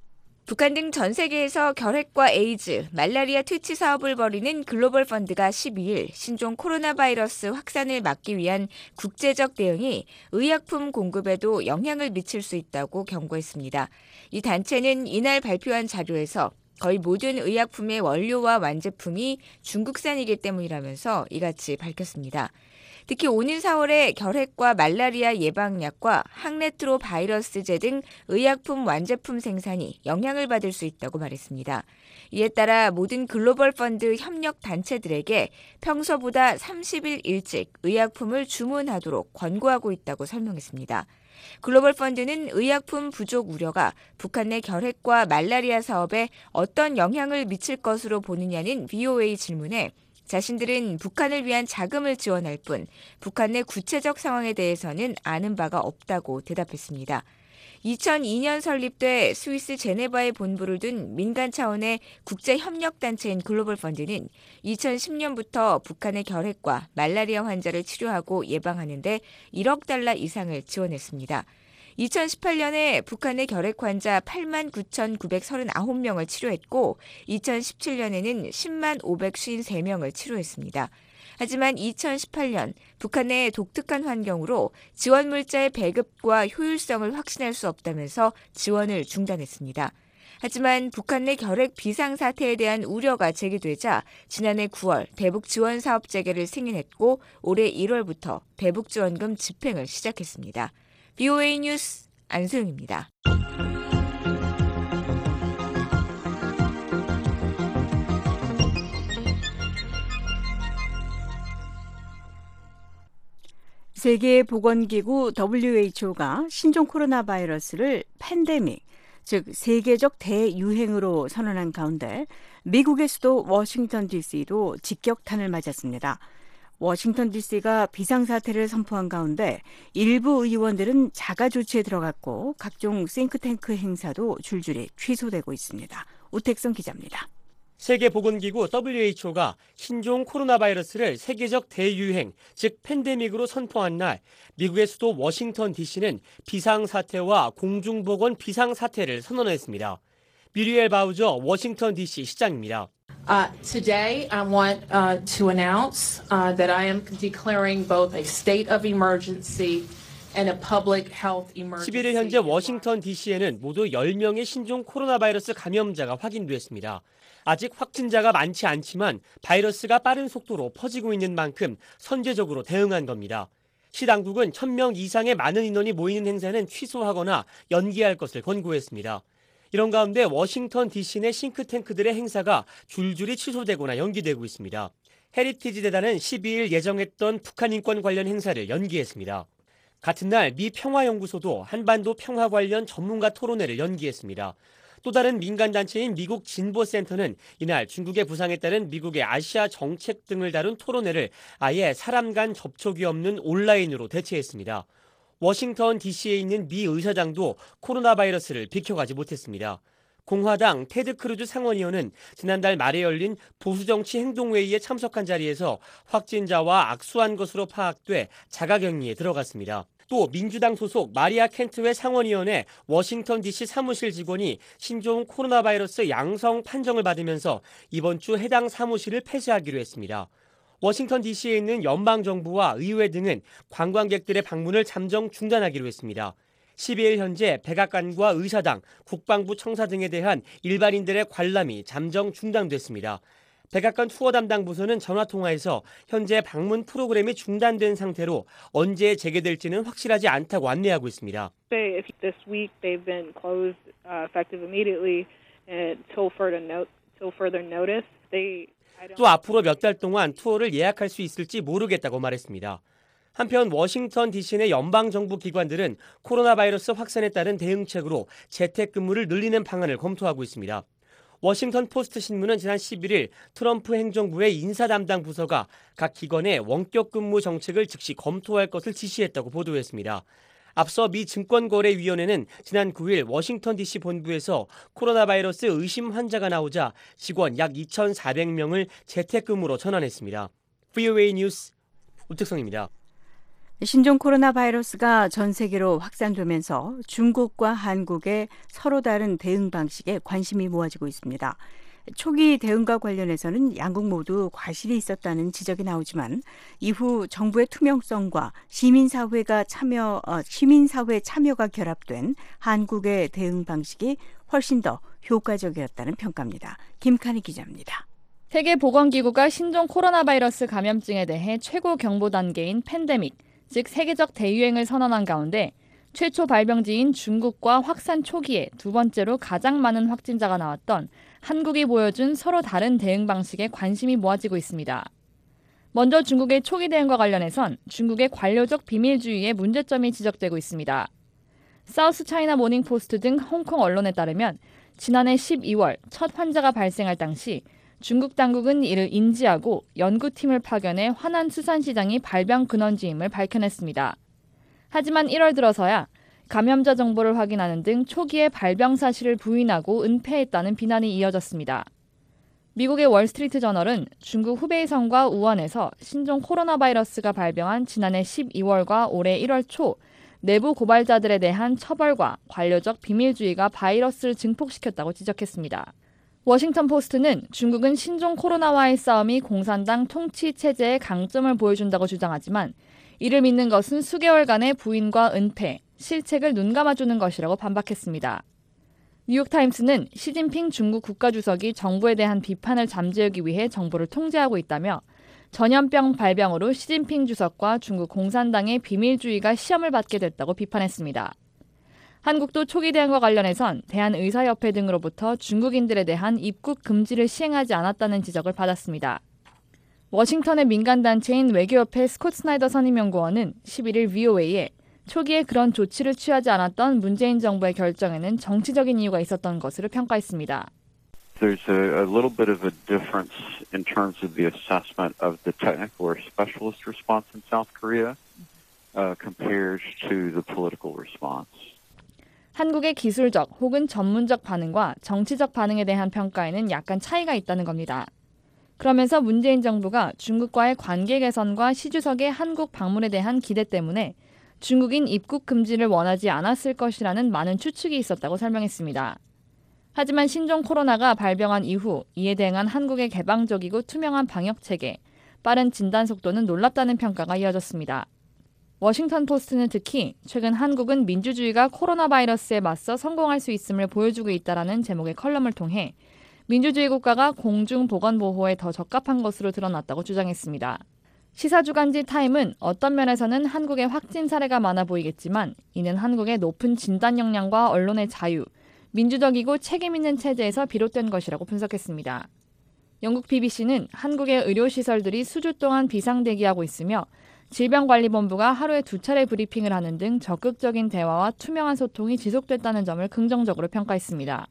북한 등 전 세계에서 결핵과 에이즈, 말라리아 퇴치 사업을 벌이는 글로벌 펀드가 12일 신종 코로나 바이러스 확산을 막기 위한 국제적 대응이 의약품 공급에도 영향을 미칠 수 있다고 경고했습니다. 이 단체는 이날 발표한 자료에서 거의 모든 의약품의 원료와 완제품이 중국산이기 때문이라면서 이같이 밝혔습니다. 특히 오는 4월에 결핵과 말라리아 예방약과 항레트로 바이러스제 등 의약품 완제품 생산이 영향을 받을 수 있다고 말했습니다. 이에 따라 모든 글로벌 펀드 협력 단체들에게 평소보다 30일 일찍 의약품을 주문하도록 권고하고 있다고 설명했습니다. 글로벌 펀드는 의약품 부족 우려가 북한 내 결핵과 말라리아 사업에 어떤 영향을 미칠 것으로 보느냐는 VOA 질문에 자신들은 북한을 위한 자금을 지원할 뿐 북한 내 구체적 상황에 대해서는 아는 바가 없다고 대답했습니다. 2002년 설립돼 스위스 제네바에 본부를 둔 민간 차원의 국제협력단체인 글로벌 펀드는 2010년부터 북한의 결핵과 말라리아 환자를 치료하고 예방하는 데 1억 달러 이상을 지원했습니다. 2018년에 북한의 결핵 환자 89,939명을 치료했고 2017년에는 10만 553명을 치료했습니다. 하지만 2018년 북한 내 독특한 환경으로 지원 물자의 배급과 효율성을 확신할 수 없다면서 지원을 중단했습니다. 하지만 북한 내 결핵 비상사태에 대한 우려가 제기되자 지난해 9월 대북 지원 사업 재개를 승인했고 올해 1월부터 대북 지원금 집행을 시작했습니다. VOA 뉴스 안소영입니다. 세계보건기구 WHO가 신종 코로나 바이러스를 팬데믹, 즉 세계적 대유행으로 선언한 가운데 미국의 수도 워싱턴 DC도 직격탄을 맞았습니다. 워싱턴 DC가 비상사태를 선포한 가운데 일부 의원들은 자가 조치에 들어갔고 각종 싱크탱크 행사도 줄줄이 취소되고 있습니다. 우택성 기자입니다. 세계보건기구 WHO가 신종 코로나 바이러스를 세계적 대유행, 즉 팬데믹으로 선포한 날 미국의 수도 워싱턴 DC는 비상사태와 공중보건 비상사태를 선언했습니다. 미리엘 바우저 워싱턴 DC 시장입니다. Today, I want to announce that I am declaring both a state of emergency and a public health emergency. 11일 현재 워싱턴 DC에는 모두 10명의 신종 코로나 바이러스 감염자가 확인됐습니다. 아직 확진자가 많지 않지만 바이러스가 빠른 속도로 퍼지고 있는 만큼 선제적으로 대응한 겁니다. 시 당국은 1,000명 이상의 많은 인원이 모이는 행사는 취소하거나 연기할 것을 권고했습니다. 이런 가운데 워싱턴 DC 내 싱크탱크들의 행사가 줄줄이 취소되거나 연기되고 있습니다. 헤리티지 재단은 12일 예정했던 북한 인권 관련 행사를 연기했습니다. 같은 날 미 평화연구소도 한반도 평화 관련 전문가 토론회를 연기했습니다. 또 다른 민간단체인 미국 진보센터는 이날 중국의 부상에 따른 미국의 아시아 정책 등을 다룬 토론회를 아예 사람 간 접촉이 없는 온라인으로 대체했습니다. 워싱턴 DC에 있는 미 의사당도 코로나 바이러스를 비켜가지 못했습니다. 공화당 테드 크루즈 상원의원은 지난달 말에 열린 보수정치 행동회의에 참석한 자리에서 확진자와 악수한 것으로 파악돼 자가격리에 들어갔습니다. 또 민주당 소속 마리아 켄트웰 상원의원의 워싱턴 DC 사무실 직원이 신종 코로나 바이러스 양성 판정을 받으면서 이번 주 해당 사무실을 폐쇄하기로 했습니다. 워싱턴 DC에 있는 연방정부와 의회 등은 관광객들의 방문을 잠정 중단하기로 했습니다. 12일 현재 백악관과 의사당, 국방부 청사 등에 대한 일반인들의 관람이 잠정 중단됐습니다. 백악관 투어 담당 부서는 전화통화에서 현재 방문 프로그램이 중단된 상태로 언제 재개될지는 확실하지 않다고 안내하고 있습니다. This week they've been closed effective immediately until further notice. 또 앞으로 몇 달 동안 투어를 예약할 수 있을지 모르겠다고 말했습니다. 한편 워싱턴 DC 내 연방정부 기관들은 코로나 바이러스 확산에 따른 대응책으로 재택근무를 늘리는 방안을 검토하고 있습니다. 워싱턴 포스트 신문은 지난 11일 트럼프 행정부의 인사 담당 부서가 각 기관의 원격 근무 정책을 즉시 검토할 것을 지시했다고 보도했습니다. 앞서 미 증권거래위원회는 지난 9일 워싱턴 DC 본부에서 코로나 바이러스 의심 환자가 나오자 직원 약 2,400명을 재택근무로 전환했습니다. VOA 뉴스 우택성입니다. 신종 코로나 바이러스가 전 세계로 확산되면서 중국과 한국의 서로 다른 대응 방식에 관심이 모아지고 있습니다. 초기 대응과 관련해서는 양국 모두 과실이 있었다는 지적이 나오지만 이후 정부의 투명성과 시민사회 참여가 결합된 한국의 대응 방식이 훨씬 더 효과적이었다는 평가입니다. 김칸희 기자입니다. 세계보건기구가 신종 코로나 바이러스 감염증에 대해 최고 경보 단계인 팬데믹, 즉 세계적 대유행을 선언한 가운데 최초 발병지인 중국과 확산 초기에 두 번째로 가장 많은 확진자가 나왔던 한국이 보여준 서로 다른 대응 방식에 관심이 모아지고 있습니다. 먼저 중국의 초기 대응과 관련해선 중국의 관료적 비밀주의에 문제점이 지적되고 있습니다. 사우스 차이나 모닝포스트 등 홍콩 언론에 따르면 지난해 12월 첫 환자가 발생할 당시 중국 당국은 이를 인지하고 연구팀을 파견해 화난 수산시장이 발병 근원지임을 밝혀냈습니다. 하지만 1월 들어서야 감염자 정보를 확인하는 등 초기에 발병 사실을 부인하고 은폐했다는 비난이 이어졌습니다. 미국의 월스트리트 저널은 중국 후베이성과 우한에서 신종 코로나 바이러스가 발병한 지난해 12월과 올해 1월 초 내부 고발자들에 대한 처벌과 관료적 비밀주의가 바이러스를 증폭시켰다고 지적했습니다. 워싱턴 포스트는 중국은 신종 코로나와의 싸움이 공산당 통치 체제의 강점을 보여준다고 주장하지만 이를 믿는 것은 수개월간의 부인과 은폐, 실책을 눈감아주는 것이라고 반박했습니다. 뉴욕타임스는 시진핑 중국 국가주석이 정부에 대한 비판을 잠재우기 위해 정부를 통제하고 있다며 전염병 발병으로 시진핑 주석과 중국 공산당의 비밀주의가 시험을 받게 됐다고 비판했습니다. 한국도 초기 대응과 관련해선 대한의사협회 등으로부터 중국인들에 대한 입국 금지를 시행하지 않았다는 지적을 받았습니다. 워싱턴의 민간단체인 외교협회 스콧 스나이더 선임연구원은 11일 VOA에 초기에 그런 조치를 취하지 않았던 문재인 정부의 결정에는 정치적인 이유가 있었던 것으로 평가했습니다. There's a little bit of a difference in terms of the assessment of the technical or specialist response in South Korea compared to the political response. 한국의 기술적 혹은 전문적 반응과 정치적 반응에 대한 평가에는 약간 차이가 있다는 겁니다. 그러면서 문재인 정부가 중국과의 관계 개선과 시 주석의 한국 방문에 대한 기대 때문에 중국인 입국 금지를 원하지 않았을 것이라는 많은 추측이 있었다고 설명했습니다. 하지만 신종 코로나가 발병한 이후 이에 대응한 한국의 개방적이고 투명한 방역 체계, 빠른 진단 속도는 놀랍다는 평가가 이어졌습니다. 워싱턴 포스트는 특히 최근 한국은 민주주의가 코로나 바이러스에 맞서 성공할 수 있음을 보여주고 있다라는 제목의 컬럼을 통해 민주주의 국가가 공중보건보호에 더 적합한 것으로 드러났다고 주장했습니다. 시사주간지 타임은 어떤 면에서는 한국의 확진 사례가 많아 보이겠지만 이는 한국의 높은 진단 역량과 언론의 자유, 민주적이고 책임 있는 체제에서 비롯된 것이라고 분석했습니다. 영국 BBC는 한국의 의료시설들이 수주 동안 비상대기하고 있으며 질병관리본부가 하루에 2차례 브리핑을 하는 등 적극적인 대화와 투명한 소통이 지속됐다는 점을 긍정적으로 평가했습니다.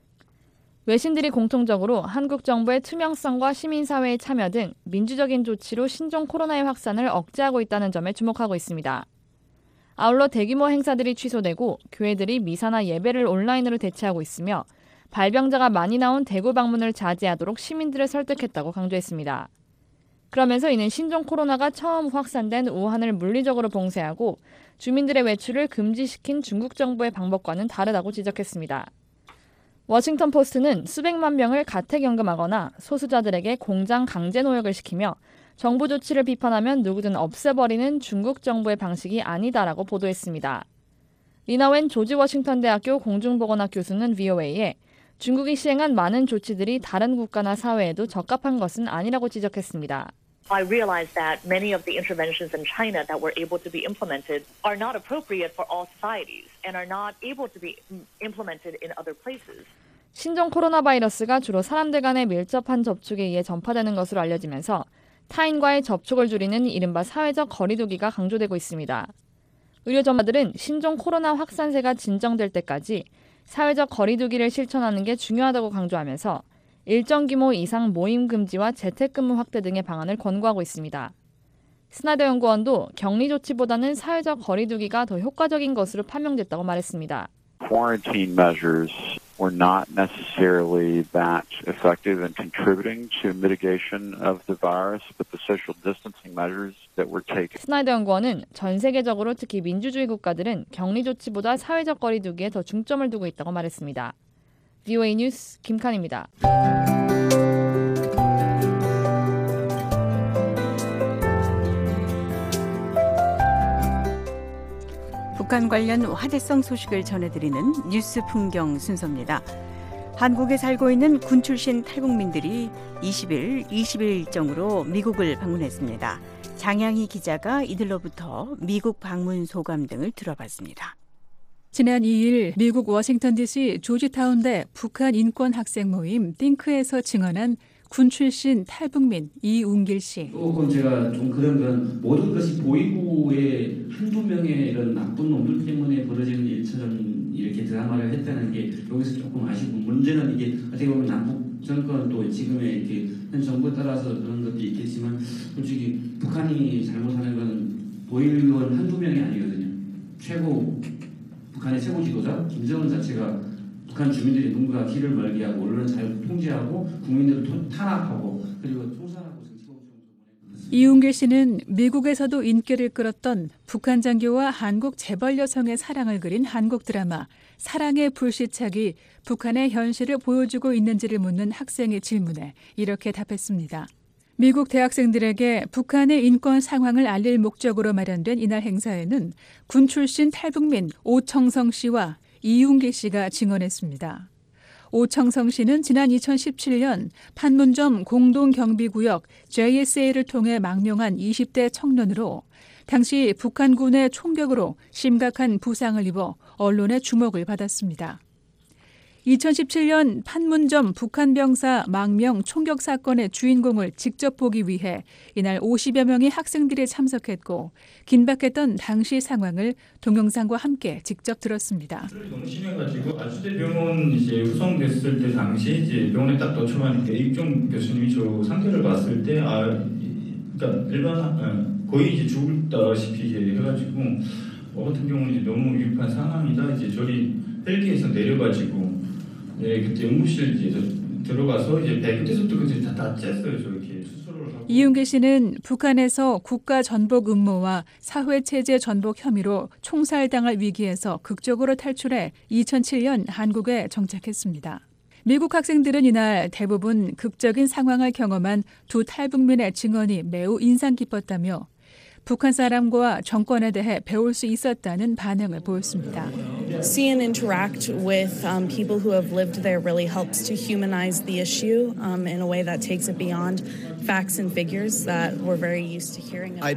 외신들이 공통적으로 한국 정부의 투명성과 시민사회의 참여 등 민주적인 조치로 신종 코로나의 확산을 억제하고 있다는 점에 주목하고 있습니다. 아울러 대규모 행사들이 취소되고 교회들이 미사나 예배를 온라인으로 대체하고 있으며 발병자가 많이 나온 대구 방문을 자제하도록 시민들을 설득했다고 강조했습니다. 그러면서 이는 신종 코로나가 처음 확산된 우한을 물리적으로 봉쇄하고 주민들의 외출을 금지시킨 중국 정부의 방법과는 다르다고 지적했습니다. 워싱턴 포스트는 수백만 명을 가택연금하거나 소수자들에게 공장 강제 노역을 시키며 정부 조치를 비판하면 누구든 없애버리는 중국 정부의 방식이 아니다라고 보도했습니다. 리나웬 조지 워싱턴 대학교 공중보건학 교수는 VOA에 중국이 시행한 많은 조치들이 다른 국가나 사회에도 적합한 것은 아니라고 지적했습니다. I realize that many of the interventions in China that were able to be implemented are not appropriate for all societies and are not able to be implemented in other places. 신종 코로나 바이러스가 주로 사람들 간의 밀접한 접촉에 의해 전파되는 것으로 알려지면서 타인과의 접촉을 줄이는 이른바 사회적 거리두기가 강조되고 있습니다. 의료 전문가들은 신종 코로나 확산세가 진정될 때까지 사회적 거리두기를 실천하는 게 중요하다고 강조하면서 일정 규모 이상 모임 금지와 재택근무 확대 등의 방안을 권고하고 있습니다. 스나이더 연구원도 격리 조치보다는 사회적 거리두기가 더 효과적인 것으로 판명됐다고 말했습니다. Quarantine measures were not necessarily that effective in contributing to mitigation of the virus, but the social distancing measures that were taken. 스나이더 연구원은 전 세계적으로 특히 민주주의 국가들은 격리 조치보다 사회적 거리 두기에 더 중점을 두고 있다고 말했습니다. VOA 뉴스 김칸입니다. 북한 관련 화제성 소식을 전해드리는 뉴스 풍경 순서입니다. 한국에 살고 있는 군 출신 탈북민들이 20일 일정으로 미국을 방문했습니다. 장양희 기자가 이들로부터 미국 방문 소감 등을 들어봤습니다. 지난 2일 미국 워싱턴 DC 조지타운대 북한 인권 학생 모임 띵크에서 증언한 군 출신 탈북민 이웅길 씨. 조금 제가 좀 그런 건 모든 것이 보이고의 한두 명의 이런 나쁜 놈들 때문에 벌어지는 일처럼 이렇게 드라마를 했다는 게 여기서 조금 아쉽고, 문제는 이게 어떻게 보면 남북 정권 또 지금의 이렇게 현 정부에 따라서 그런 것도 있겠지만, 솔직히 북한이 잘못하는 건 보일 건 한두 명이 아니거든요. 북한의 최고 지도자 김정은 자체가 북한 주민들이 눈과 귀를 멀게 하고 언론을 잘 통제하고 국민들을 탄압하고 그리고 총살하고 이웅길 씨는 미국에서도 인기를 끌었던 북한 장교와 한국 재벌 여성의 사랑을 그린 한국 드라마 사랑의 불시착이 북한의 현실을 보여주고 있는지를 묻는 학생의 질문에 이렇게 답했습니다. 미국 대학생들에게 북한의 인권 상황을 알릴 목적으로 마련된 이날 행사에는 군 출신 탈북민 오청성 씨와 이웅길 씨가 증언했습니다. 오청성 씨는 지난 2017년 판문점 공동경비구역 JSA를 통해 망명한 20대 청년으로 당시 북한군의 총격으로 심각한 부상을 입어 언론의 주목을 받았습니다. 2017년 판문점 북한 병사 망명 총격 사건의 주인공을 직접 보기 위해 이날 50여 명의 학생들이 참석했고 긴박했던 당시 상황을 동영상과 함께 직접 들었습니다. 너무 심해가지고 아주대 병원 이제 후송됐을 때 당시 이제 병원에 딱 도착하니까 이익종 교수님이 저 상태를 봤을 때 그러니까 일반 거의 이제 죽을다시피 이제 해가지고 같은 경우는 이제 너무 위급한 상황이다. 이제 저리 헬기에서 내려가지고. 그때 응급실 이제 들어가서 이제 그때부터 그때 다 쬐어요. 저렇게 수술을 하고. 이웅길 씨는 북한에서 국가 전복 음모와 사회 체제 전복 혐의로 총살당할 위기에서 극적으로 탈출해 2007년 한국에 정착했습니다. 미국 학생들은 이날 대부분 극적인 상황을 경험한 두 탈북민의 증언이 매우 인상 깊었다며 북한 사람과 정권에 대해 배울 수 있었다는 반응을 보였습니다. See and interact with people who have lived there really helps to humanize the issue in a way that takes it beyond facts and figures that we're very used to hearing about.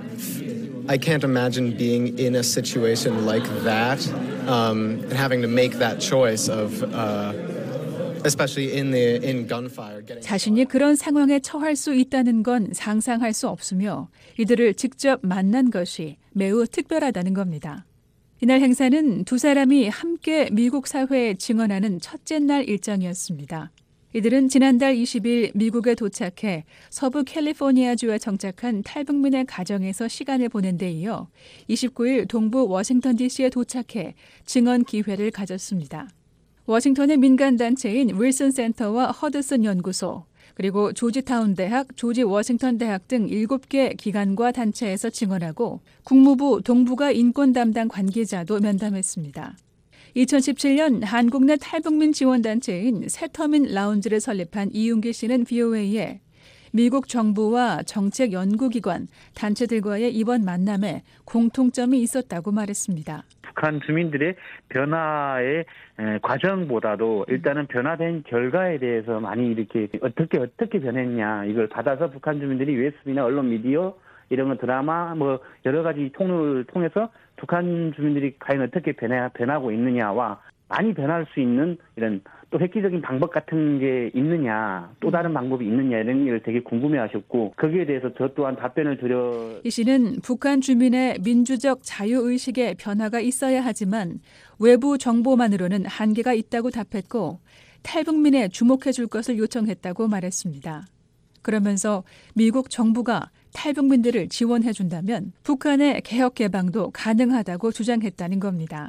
I can't imagine being in a situation like that and having to make that choice of especially in gunfire. 자신이 그런 상황에 처할 수 있다는 건 상상할 수 없으며 이들을 직접 만난 것이 매우 특별하다는 겁니다. 이날 행사는 두 사람이 함께 미국 사회에 증언하는 첫째 날 일정이었습니다. 이들은 지난달 20일 미국에 도착해 서부 캘리포니아주에 정착한 탈북민의 가정에서 시간을 보낸 데 이어 29일 동부 워싱턴 DC에 도착해 증언 기회를 가졌습니다. 워싱턴의 민간단체인 윌슨 센터와 허드슨 연구소, 그리고 조지타운 대학, 조지 워싱턴 대학 등 7개 기관과 단체에서 증언하고 국무부 동북아 인권 담당 관계자도 면담했습니다. 2017년 한국 내 탈북민 지원단체인 세터민 라운지를 설립한 이웅길 씨는 VOA에 미국 정부와 정책 연구기관, 단체들과의 이번 만남에 공통점이 있었다고 말했습니다. 북한 주민들의 변화의 과정보다도 일단은 변화된 결과에 대해서 많이 이렇게 어떻게 변했냐 이걸 받아서 북한 주민들이 USB나 언론 미디어 이런 거 드라마 뭐 여러 가지 통로를 통해서 북한 주민들이 과연 어떻게 변하고 있느냐와 많이 변할 수 있는 이런 또 획기적인 방법 같은 게 있느냐, 또 다른 방법이 있느냐 이런 걸 되게 궁금해하셨고 거기에 대해서 저 또한 답변을 드려. 이 씨는 북한 주민의 민주적 자유의식에 변화가 있어야 하지만 외부 정보만으로는 한계가 있다고 답했고 탈북민에 주목해 줄 것을 요청했다고 말했습니다. 그러면서 미국 정부가 탈북민들을 지원해 준다면 북한의 개혁 개방도 가능하다고 주장했다는 겁니다.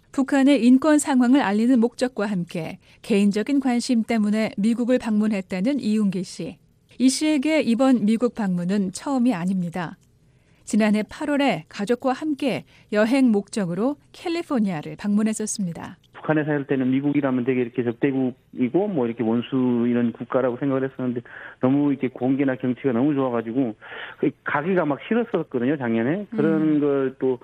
북한의 인권 상황을 알리는 목적과 함께 개인적인 관심 때문에 미국을 방문했다는 이웅기 씨. 이 씨에게 이번 미국 방문은 처음이 아닙니다. 지난해 8월에 가족과 함께 여행 목적으로 캘리포니아를 방문했었습니다. 북한에 살 때는 미국이라면 되게 이렇게 적대국이고 뭐 이렇게 원수 이런 국가라고 생각을 했었는데 너무 이렇게 공기나 경치가 너무 좋아가지고 가기가 막 싫었었거든요, 작년에. 그런 걸 또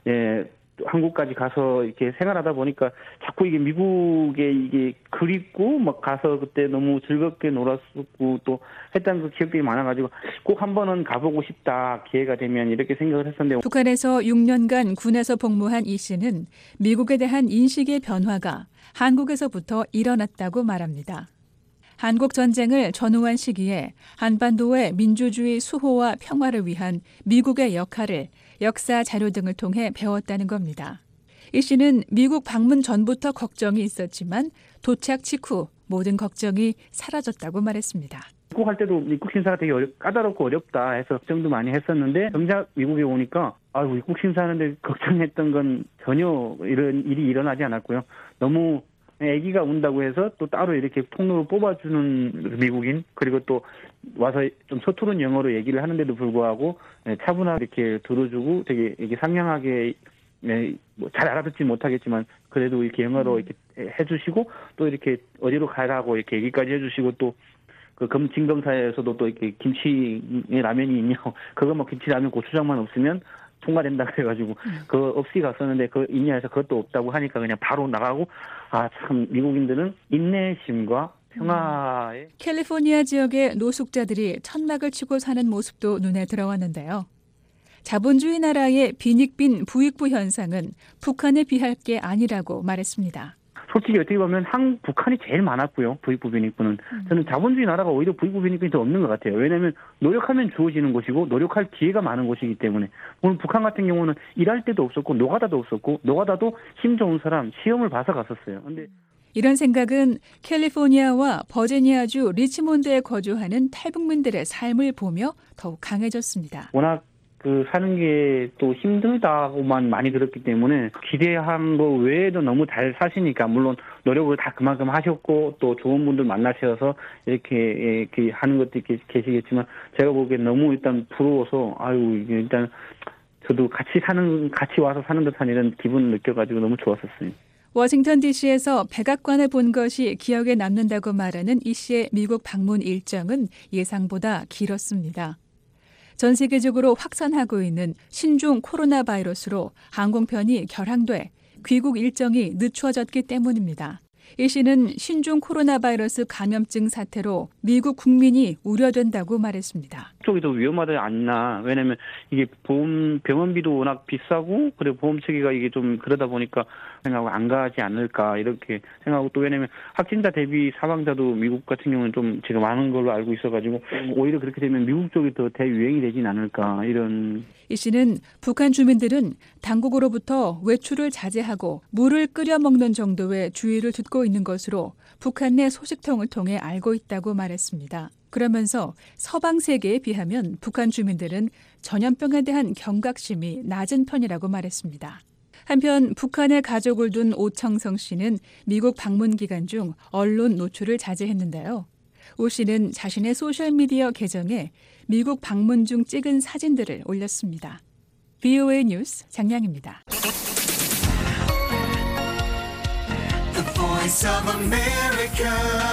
한국까지 가서 이렇게 생활하다 보니까 자꾸 이게 미국에 이게 그립고 막 가서 그때 너무 즐겁게 놀았었고 또 했던 그 기억들이 많아가지고 꼭 한 번은 가보고 싶다, 기회가 되면 이렇게 생각을 했었는데. 북한에서 6년간 군에서 복무한 이 씨는 미국에 대한 인식의 변화가 한국에서부터 일어났다고 말합니다. 한국 전쟁을 전후한 시기에 한반도의 민주주의 수호와 평화를 위한 미국의 역할을 역사 자료 등을 통해 배웠다는 겁니다. 이 씨는 미국 방문 전부터 걱정이 있었지만 도착 직후 모든 걱정이 사라졌다고 말했습니다. 입국할 때도 입국 심사가 되게 까다롭고 어렵다 해서 걱정도 많이 했었는데 정작 미국에 오니까 입국 심사하는데 걱정했던 건 전혀 이런 일이 일어나지 않았고요. 너무 아기가 운다고 해서 또 따로 이렇게 통로로 뽑아주는 미국인, 그리고 또 와서 좀 서투른 영어로 얘기를 하는데도 불구하고 차분하게 이렇게 들어주고 되게 이게 상냥하게 뭐 잘 알아듣지 못하겠지만 그래도 이렇게 영어로 이렇게 해주시고 또 이렇게 어디로 가라고 이렇게 얘기까지 해주시고 또 그 진검사에서도 또 이렇게 김치 라면이 있냐고 그거 뭐 김치 라면 고추장만 없으면 통과된다 그래가지고 그거 없이 갔었는데 그 있냐 해서 그것도 없다고 하니까 그냥 바로 나가고 참 미국인들은 인내심과 평화에. 캘리포니아 지역의 노숙자들이 천막을 치고 사는 모습도 눈에 들어왔는데요. 자본주의 나라의 빈익빈 부익부 현상은 북한에 비할 게 아니라고 말했습니다. 솔직히 어떻게 보면 북한이 제일 많았고요. 부익부 빈익부는. 저는 자본주의 나라가 오히려 부익부 빈익빈이 더 없는 것 같아요. 왜냐하면 노력하면 주어지는 곳이고 노력할 기회가 많은 곳이기 때문에. 오늘 북한 같은 경우는 일할 때도 없었고 노가다도 없었고 노가다도 힘 좋은 사람 시험을 봐서 갔었어요. 근데 이런 생각은 캘리포니아와 버지니아주 리치몬드에 거주하는 탈북민들의 삶을 보며 더욱 강해졌습니다. 워낙 사는 게 또 힘들다고만 많이 들었기 때문에 기대한 거 외에도 너무 잘 사시니까 물론 노력을 다 그만큼 하셨고 또 좋은 분들 만나셔서 이렇게 하는 것도 계시겠지만 제가 보기엔 너무 일단 부러워서 일단 저도 같이 와서 사는 듯한 이런 기분을 느껴가지고 너무 좋았었어요. 워싱턴 DC에서 백악관을 본 것이 기억에 남는다고 말하는 이 씨의 미국 방문 일정은 예상보다 길었습니다. 전 세계적으로 확산하고 있는 신종 코로나 바이러스로 항공편이 결항돼 귀국 일정이 늦춰졌기 때문입니다. 이 씨는 신종 코로나 바이러스 감염증 사태로 미국 국민이 우려된다고 말했습니다. 쪽이 더 위험하지 않나. 왜냐하면 이게 병원비도 워낙 비싸고 그리고 보험 체계가 이게 좀 그러다 보니까 생각하고 안 가지 않을까 이렇게 생각하고 또 왜냐하면 확진자 대비 사망자도 미국 같은 경우는 좀 제가 많은 걸로 알고 있어가지고 오히려 그렇게 되면 미국 쪽이 더 대유행이 되진 않을까 이런. 이 씨는 북한 주민들은 당국으로부터 외출을 자제하고 물을 끓여 먹는 정도의 주의를 듣고 있는 것으로 북한 내 소식통을 통해 알고 있다고 말했습니다. 그러면서 서방 세계에 비하면 북한 주민들은 전염병에 대한 경각심이 낮은 편이라고 말했습니다. 한편 북한에 가족을 둔 오청성 씨는 미국 방문 기간 중 언론 노출을 자제했는데요. 오 씨는 자신의 소셜미디어 계정에 미국 방문 중 찍은 사진들을 올렸습니다. VOA 뉴스 장량입니다. The Voice of America.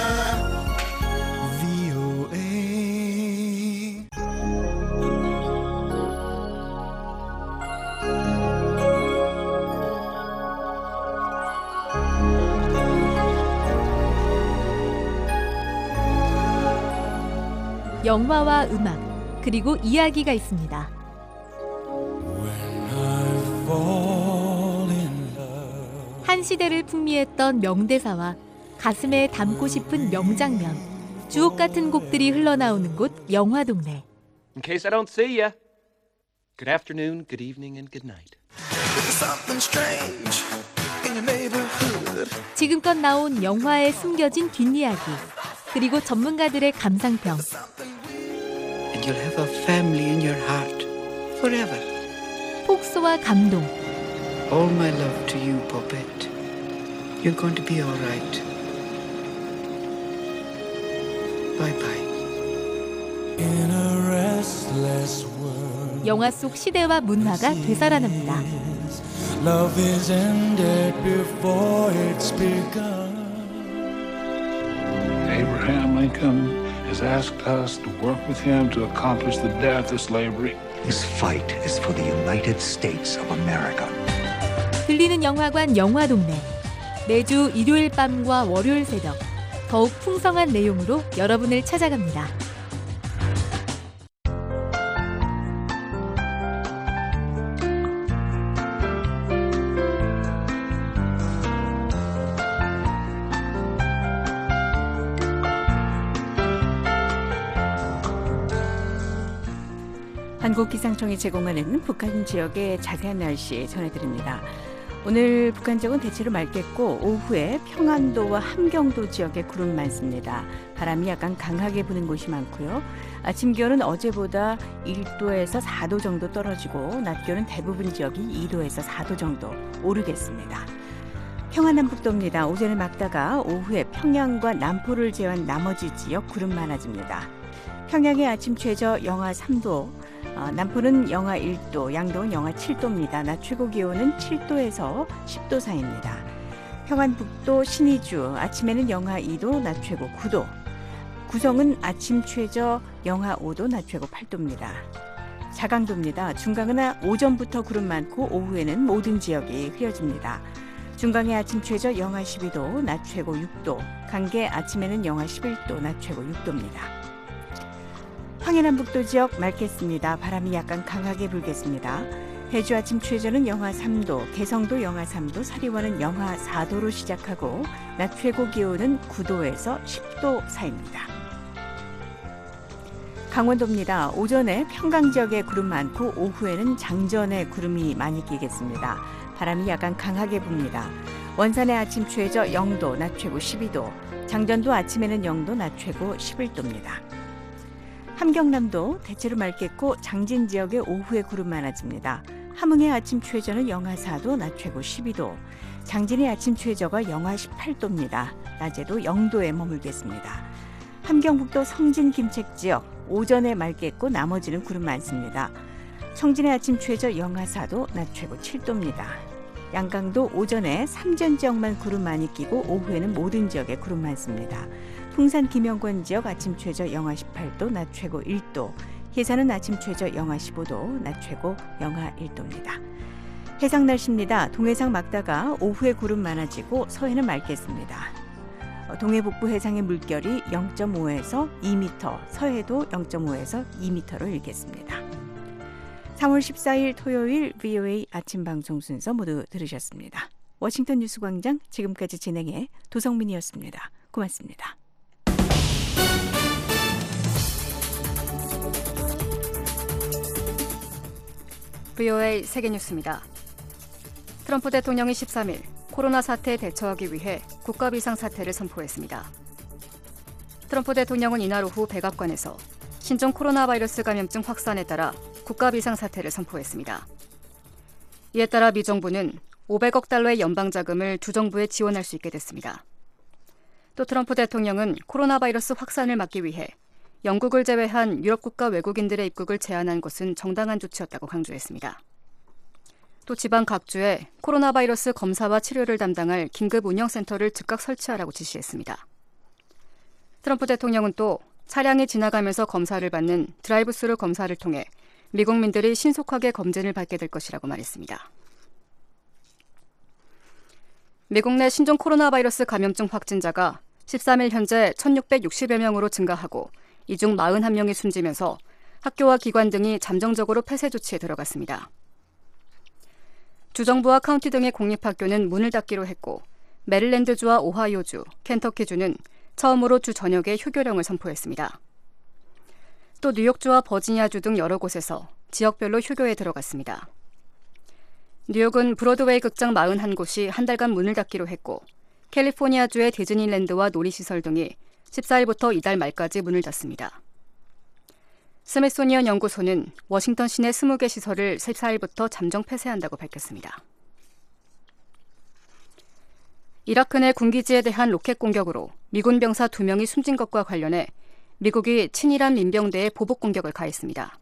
영화와 음악, 그리고 이야기가 있습니다. 한 시대를 풍미했던 명대사와 가슴에 담고 싶은 명장면, 주옥 같은 곡들이 흘러나오는 곳 영화동네. In case I don't see ya. Good afternoon, good evening, and good night. 지금껏 나온 영화에 숨겨진 뒷이야기, 그리고 전문가들의 감상평. And you'll have a family in your heart forever. 폭소와 감동. All my love to you, Poppy. it. You're going to be all right. Bye-bye. In a restless world, 영화 속 시대와 문화가 되살아납니다. love is ended before it's begun. Abraham Lincoln has asked us to work with him to accomplish the death of slavery. This fight is for the United States of America. 들리는 영화관 영화동네. 매주 일요일 밤과 월요일 새벽 더욱 풍성한 내용으로 여러분을 찾아갑니다. 한국기상청이 제공하는 북한 지역의 자세한 날씨 전해드립니다. 오늘 북한 지역은 대체로 맑겠고 오후에 평안도와 함경도 지역에 구름 많습니다. 바람이 약간 강하게 부는 곳이 많고요. 아침 기온은 어제보다 1도에서 4도 정도 떨어지고 낮 기온은 대부분 지역이 2도에서 4도 정도 오르겠습니다. 평안남북도입니다. 오전에 맑다가 오후에 평양과 남포를 제외한 나머지 지역 구름 많아집니다. 평양의 아침 최저 영하 3도, 남포는 영하 1도, 양동은 영하 7도입니다. 낮 최고 기온은 7도에서 10도 사이입니다. 평안북도 신의주 아침에는 영하 2도, 낮 최고 9도. 구성은 아침 최저 영하 5도, 낮 최고 8도입니다. 자강도입니다. 중강은 오전부터 구름 많고 오후에는 모든 지역이 흐려집니다. 중강의 아침 최저 영하 12도, 낮 최고 6도. 강계 아침에는 영하 11도, 낮 최고 6도입니다. 황해남북도 지역 맑겠습니다. 바람이 약간 강하게 불겠습니다. 해주 아침 최저는 영하 3도, 개성도 영하 3도, 사리와는 영하 4도로 시작하고 낮 최고 기온은 9도에서 10도 사이입니다. 강원도입니다. 오전에 평강 지역에 구름 많고 오후에는 장전에 구름이 많이 끼겠습니다. 바람이 약간 강하게 붑니다. 원산의 아침 최저 0도, 낮 최고 12도, 장전도 아침에는 0도, 낮 최고 11도입니다. 함경남도 대체로 맑겠고 장진 지역에 오후에 구름 많아집니다. 함흥의 아침 최저는 영하 4도, 낮 최고 12도. 장진의 아침 최저가 영하 18도입니다. 낮에도 0도에 머물겠습니다. 함경북도 성진 김책 지역 오전에 맑겠고 나머지는 구름 많습니다. 청진의 아침 최저 영하 4도, 낮 최고 7도입니다. 양강도 오전에 삼전 지역만 구름 많이 끼고 오후에는 모든 지역에 구름 많습니다. 풍산 김영권 지역 아침 최저 영하 18도, 낮 최고 1도. 해산은 아침 최저 영하 15도, 낮 최고 영하 1도입니다. 해상 날씨입니다. 동해상 맑다가 오후에 구름 많아지고 서해는 맑겠습니다. 동해 북부 해상의 물결이 0.5에서 2m, 서해도 0.5에서 2m로 일겠습니다. 3월 14일 토요일 VOA 아침 방송 순서 모두 들으셨습니다. 워싱턴 뉴스광장 지금까지 진행해 도성민이었습니다. 고맙습니다. VOA 세계뉴스입니다. 트럼프 대통령이 13일 코로나 사태에 대처하기 위해 국가 비상사태를 선포했습니다. 트럼프 대통령은 이날 오후 백악관에서 신종 코로나 바이러스 감염증 확산에 따라 국가 비상사태를 선포했습니다. 이에 따라 미 정부는 500억 달러의 연방자금을 두 정부에 지원할 수 있게 됐습니다. 또 트럼프 대통령은 코로나 바이러스 확산을 막기 위해 영국을 제외한 유럽 국가 외국인들의 입국을 제한한 것은 정당한 조치였다고 강조했습니다. 또 지방 각주에 코로나 바이러스 검사와 치료를 담당할 긴급 운영센터를 즉각 설치하라고 지시했습니다. 트럼프 대통령은 또 차량이 지나가면서 검사를 받는 드라이브스루 검사를 통해 미국민들이 신속하게 검진을 받게 될 것이라고 말했습니다. 미국 내 신종 코로나 바이러스 감염증 확진자가 13일 현재 1,660여 명으로 증가하고 이 중 41명이 숨지면서 학교와 기관 등이 잠정적으로 폐쇄 조치에 들어갔습니다. 주정부와 카운티 등의 공립학교는 문을 닫기로 했고 메릴랜드주와 오하이오주, 켄터키주는 처음으로 주 전역에 휴교령을 선포했습니다. 또 뉴욕주와 버지니아주 등 여러 곳에서 지역별로 휴교에 들어갔습니다. 뉴욕은 브로드웨이 극장 41곳이 한 달간 문을 닫기로 했고 캘리포니아주의 디즈니랜드와 놀이시설 등이 14일부터 이달 말까지 문을 닫습니다. 스미소니언 연구소는 워싱턴 시내 20개 시설을 14일부터 잠정 폐쇄한다고 밝혔습니다. 이라크 내 군기지에 대한 로켓 공격으로 미군 병사 2명이 숨진 것과 관련해 미국이 친이란 민병대에 보복 공격을 가했습니다.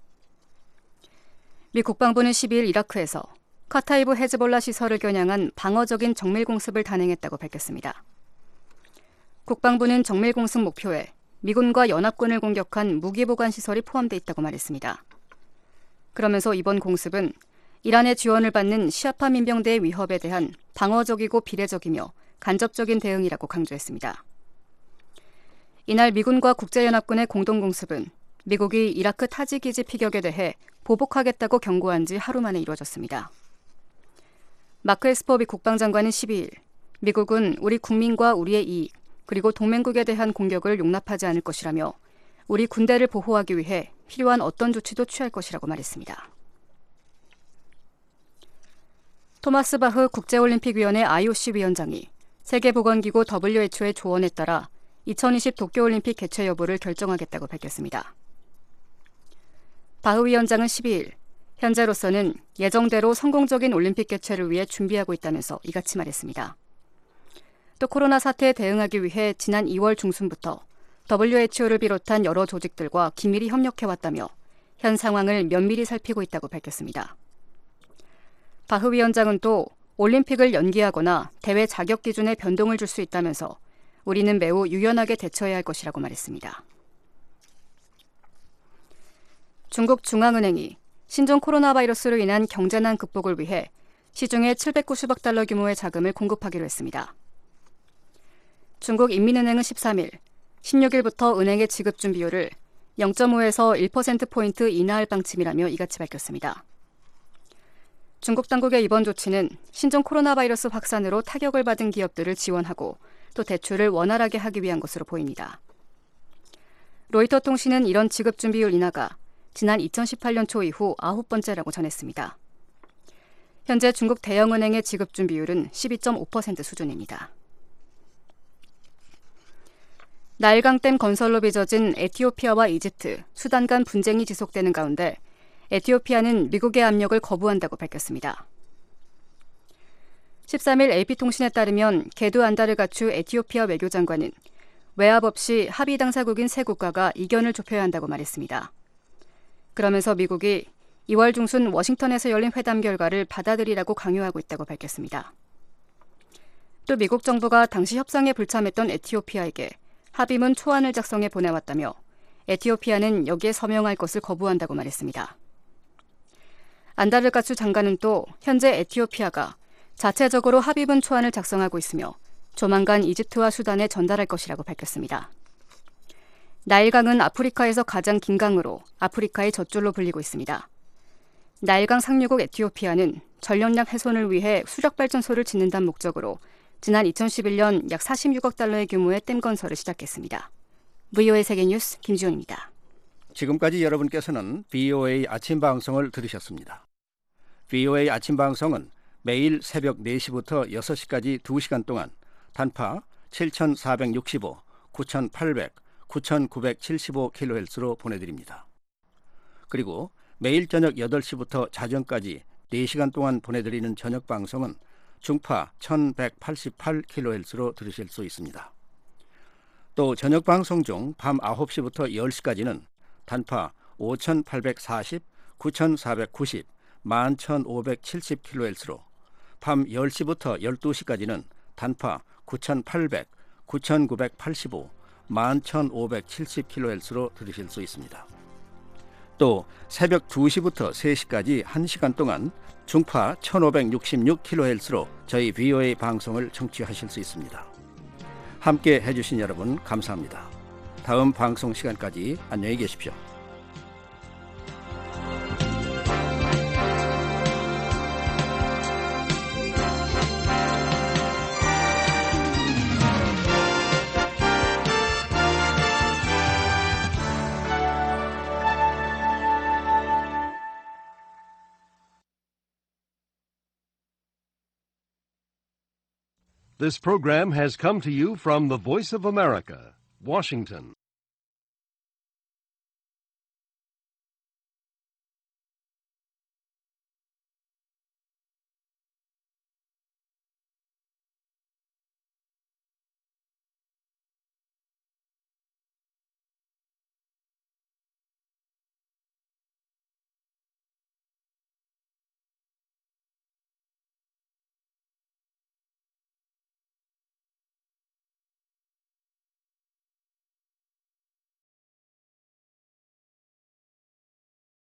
미 국방부는 12일 이라크에서 카타이브 헤즈볼라 시설을 겨냥한 방어적인 정밀 공습을 단행했다고 밝혔습니다. 국방부는 정밀 공습 목표에 미군과 연합군을 공격한 무기 보관 시설이 포함돼 있다고 말했습니다. 그러면서 이번 공습은 이란의 지원을 받는 시아파 민병대의 위협에 대한 방어적이고 비례적이며 간접적인 대응이라고 강조했습니다. 이날 미군과 국제연합군의 공동공습은 미국이 이라크 타지 기지 피격에 대해 보복하겠다고 경고한 지 하루 만에 이루어졌습니다. 마크 에스퍼 미 국방장관은 12일 미국은 우리 국민과 우리의 이익 그리고 동맹국에 대한 공격을 용납하지 않을 것이라며 우리 군대를 보호하기 위해 필요한 어떤 조치도 취할 것이라고 말했습니다. 토마스 바흐 국제올림픽위원회 IOC 위원장이 세계보건기구 WHO의 조언에 따라 2020 도쿄올림픽 개최 여부를 결정하겠다고 밝혔습니다. 바흐 위원장은 12일 현재로서는 예정대로 성공적인 올림픽 개최를 위해 준비하고 있다면서 이같이 말했습니다. 또 코로나 사태에 대응하기 위해 지난 2월 중순부터 WHO를 비롯한 여러 조직들과 긴밀히 협력해왔다며 현 상황을 면밀히 살피고 있다고 밝혔습니다. 바흐 위원장은 또 올림픽을 연기하거나 대회 자격 기준에 변동을 줄 수 있다면서 우리는 매우 유연하게 대처해야 할 것이라고 말했습니다. 중국 중앙은행이 신종 코로나 바이러스로 인한 경제난 극복을 위해 시중에 790억 달러 규모의 자금을 공급하기로 했습니다. 중국 인민은행은 13일, 16일부터 은행의 지급 준비율을 0.5에서 1%포인트 인하할 방침이라며 이같이 밝혔습니다. 중국 당국의 이번 조치는 신종 코로나 바이러스 확산으로 타격을 받은 기업들을 지원하고 또 대출을 원활하게 하기 위한 것으로 보입니다. 로이터 통신은 이런 지급 준비율 인하가 지난 2018년 초 이후 9번째라고 전했습니다. 현재 중국 대형은행의 지급 준비율은 12.5% 수준입니다. 나일강댐 건설로 빚어진 에티오피아와 이집트, 수단 간 분쟁이 지속되는 가운데 에티오피아는 미국의 압력을 거부한다고 밝혔습니다. 13일 AP통신에 따르면 게두 안다르가추 에티오피아 외교장관은 외압 없이 합의 당사국인 세 국가가 이견을 좁혀야 한다고 말했습니다. 그러면서 미국이 2월 중순 워싱턴에서 열린 회담 결과를 받아들이라고 강요하고 있다고 밝혔습니다. 또 미국 정부가 당시 협상에 불참했던 에티오피아에게 합의문 초안을 작성해 보내왔다며 에티오피아는 여기에 서명할 것을 거부한다고 말했습니다. 안다르가추 장관은 또 현재 에티오피아가 자체적으로 합의문 초안을 작성하고 있으며 조만간 이집트와 수단에 전달할 것이라고 밝혔습니다. 나일강은 아프리카에서 가장 긴 강으로 아프리카의 젖줄로 불리고 있습니다. 나일강 상류국 에티오피아는 전력량 훼손을 위해 수력발전소를 짓는다는 목적으로 지난 2011년 약 46억 달러의 규모의 댐 건설을 시작했습니다. VOA 세계뉴스 김지훈입니다. 지금까지 여러분께서는 VOA 아침 방송을 들으셨습니다. VOA 아침 방송은 매일 새벽 4시부터 6시까지 2시간 동안 단파 7,465, 9,800, 9,975kHz로 보내드립니다. 그리고 매일 저녁 8시부터 자정까지 4시간 동안 보내드리는 저녁 방송은 중파 1188kHz로 들으실 수 있습니다. 또 저녁 방송 중 밤 9시부터 10시까지는 단파 5840, 9490, 11570kHz로 밤 10시부터 12시까지는 단파 9800, 9985, 11570kHz로 들으실 수 있습니다. 또 새벽 2시부터 3시까지 1시간 동안 중파 1566kHz로 저희 VOA 방송을 청취하실 수 있습니다. 함께 해주신 여러분 감사합니다. 다음 방송 시간까지 안녕히 계십시오. This program has come to you from the Voice of America, Washington.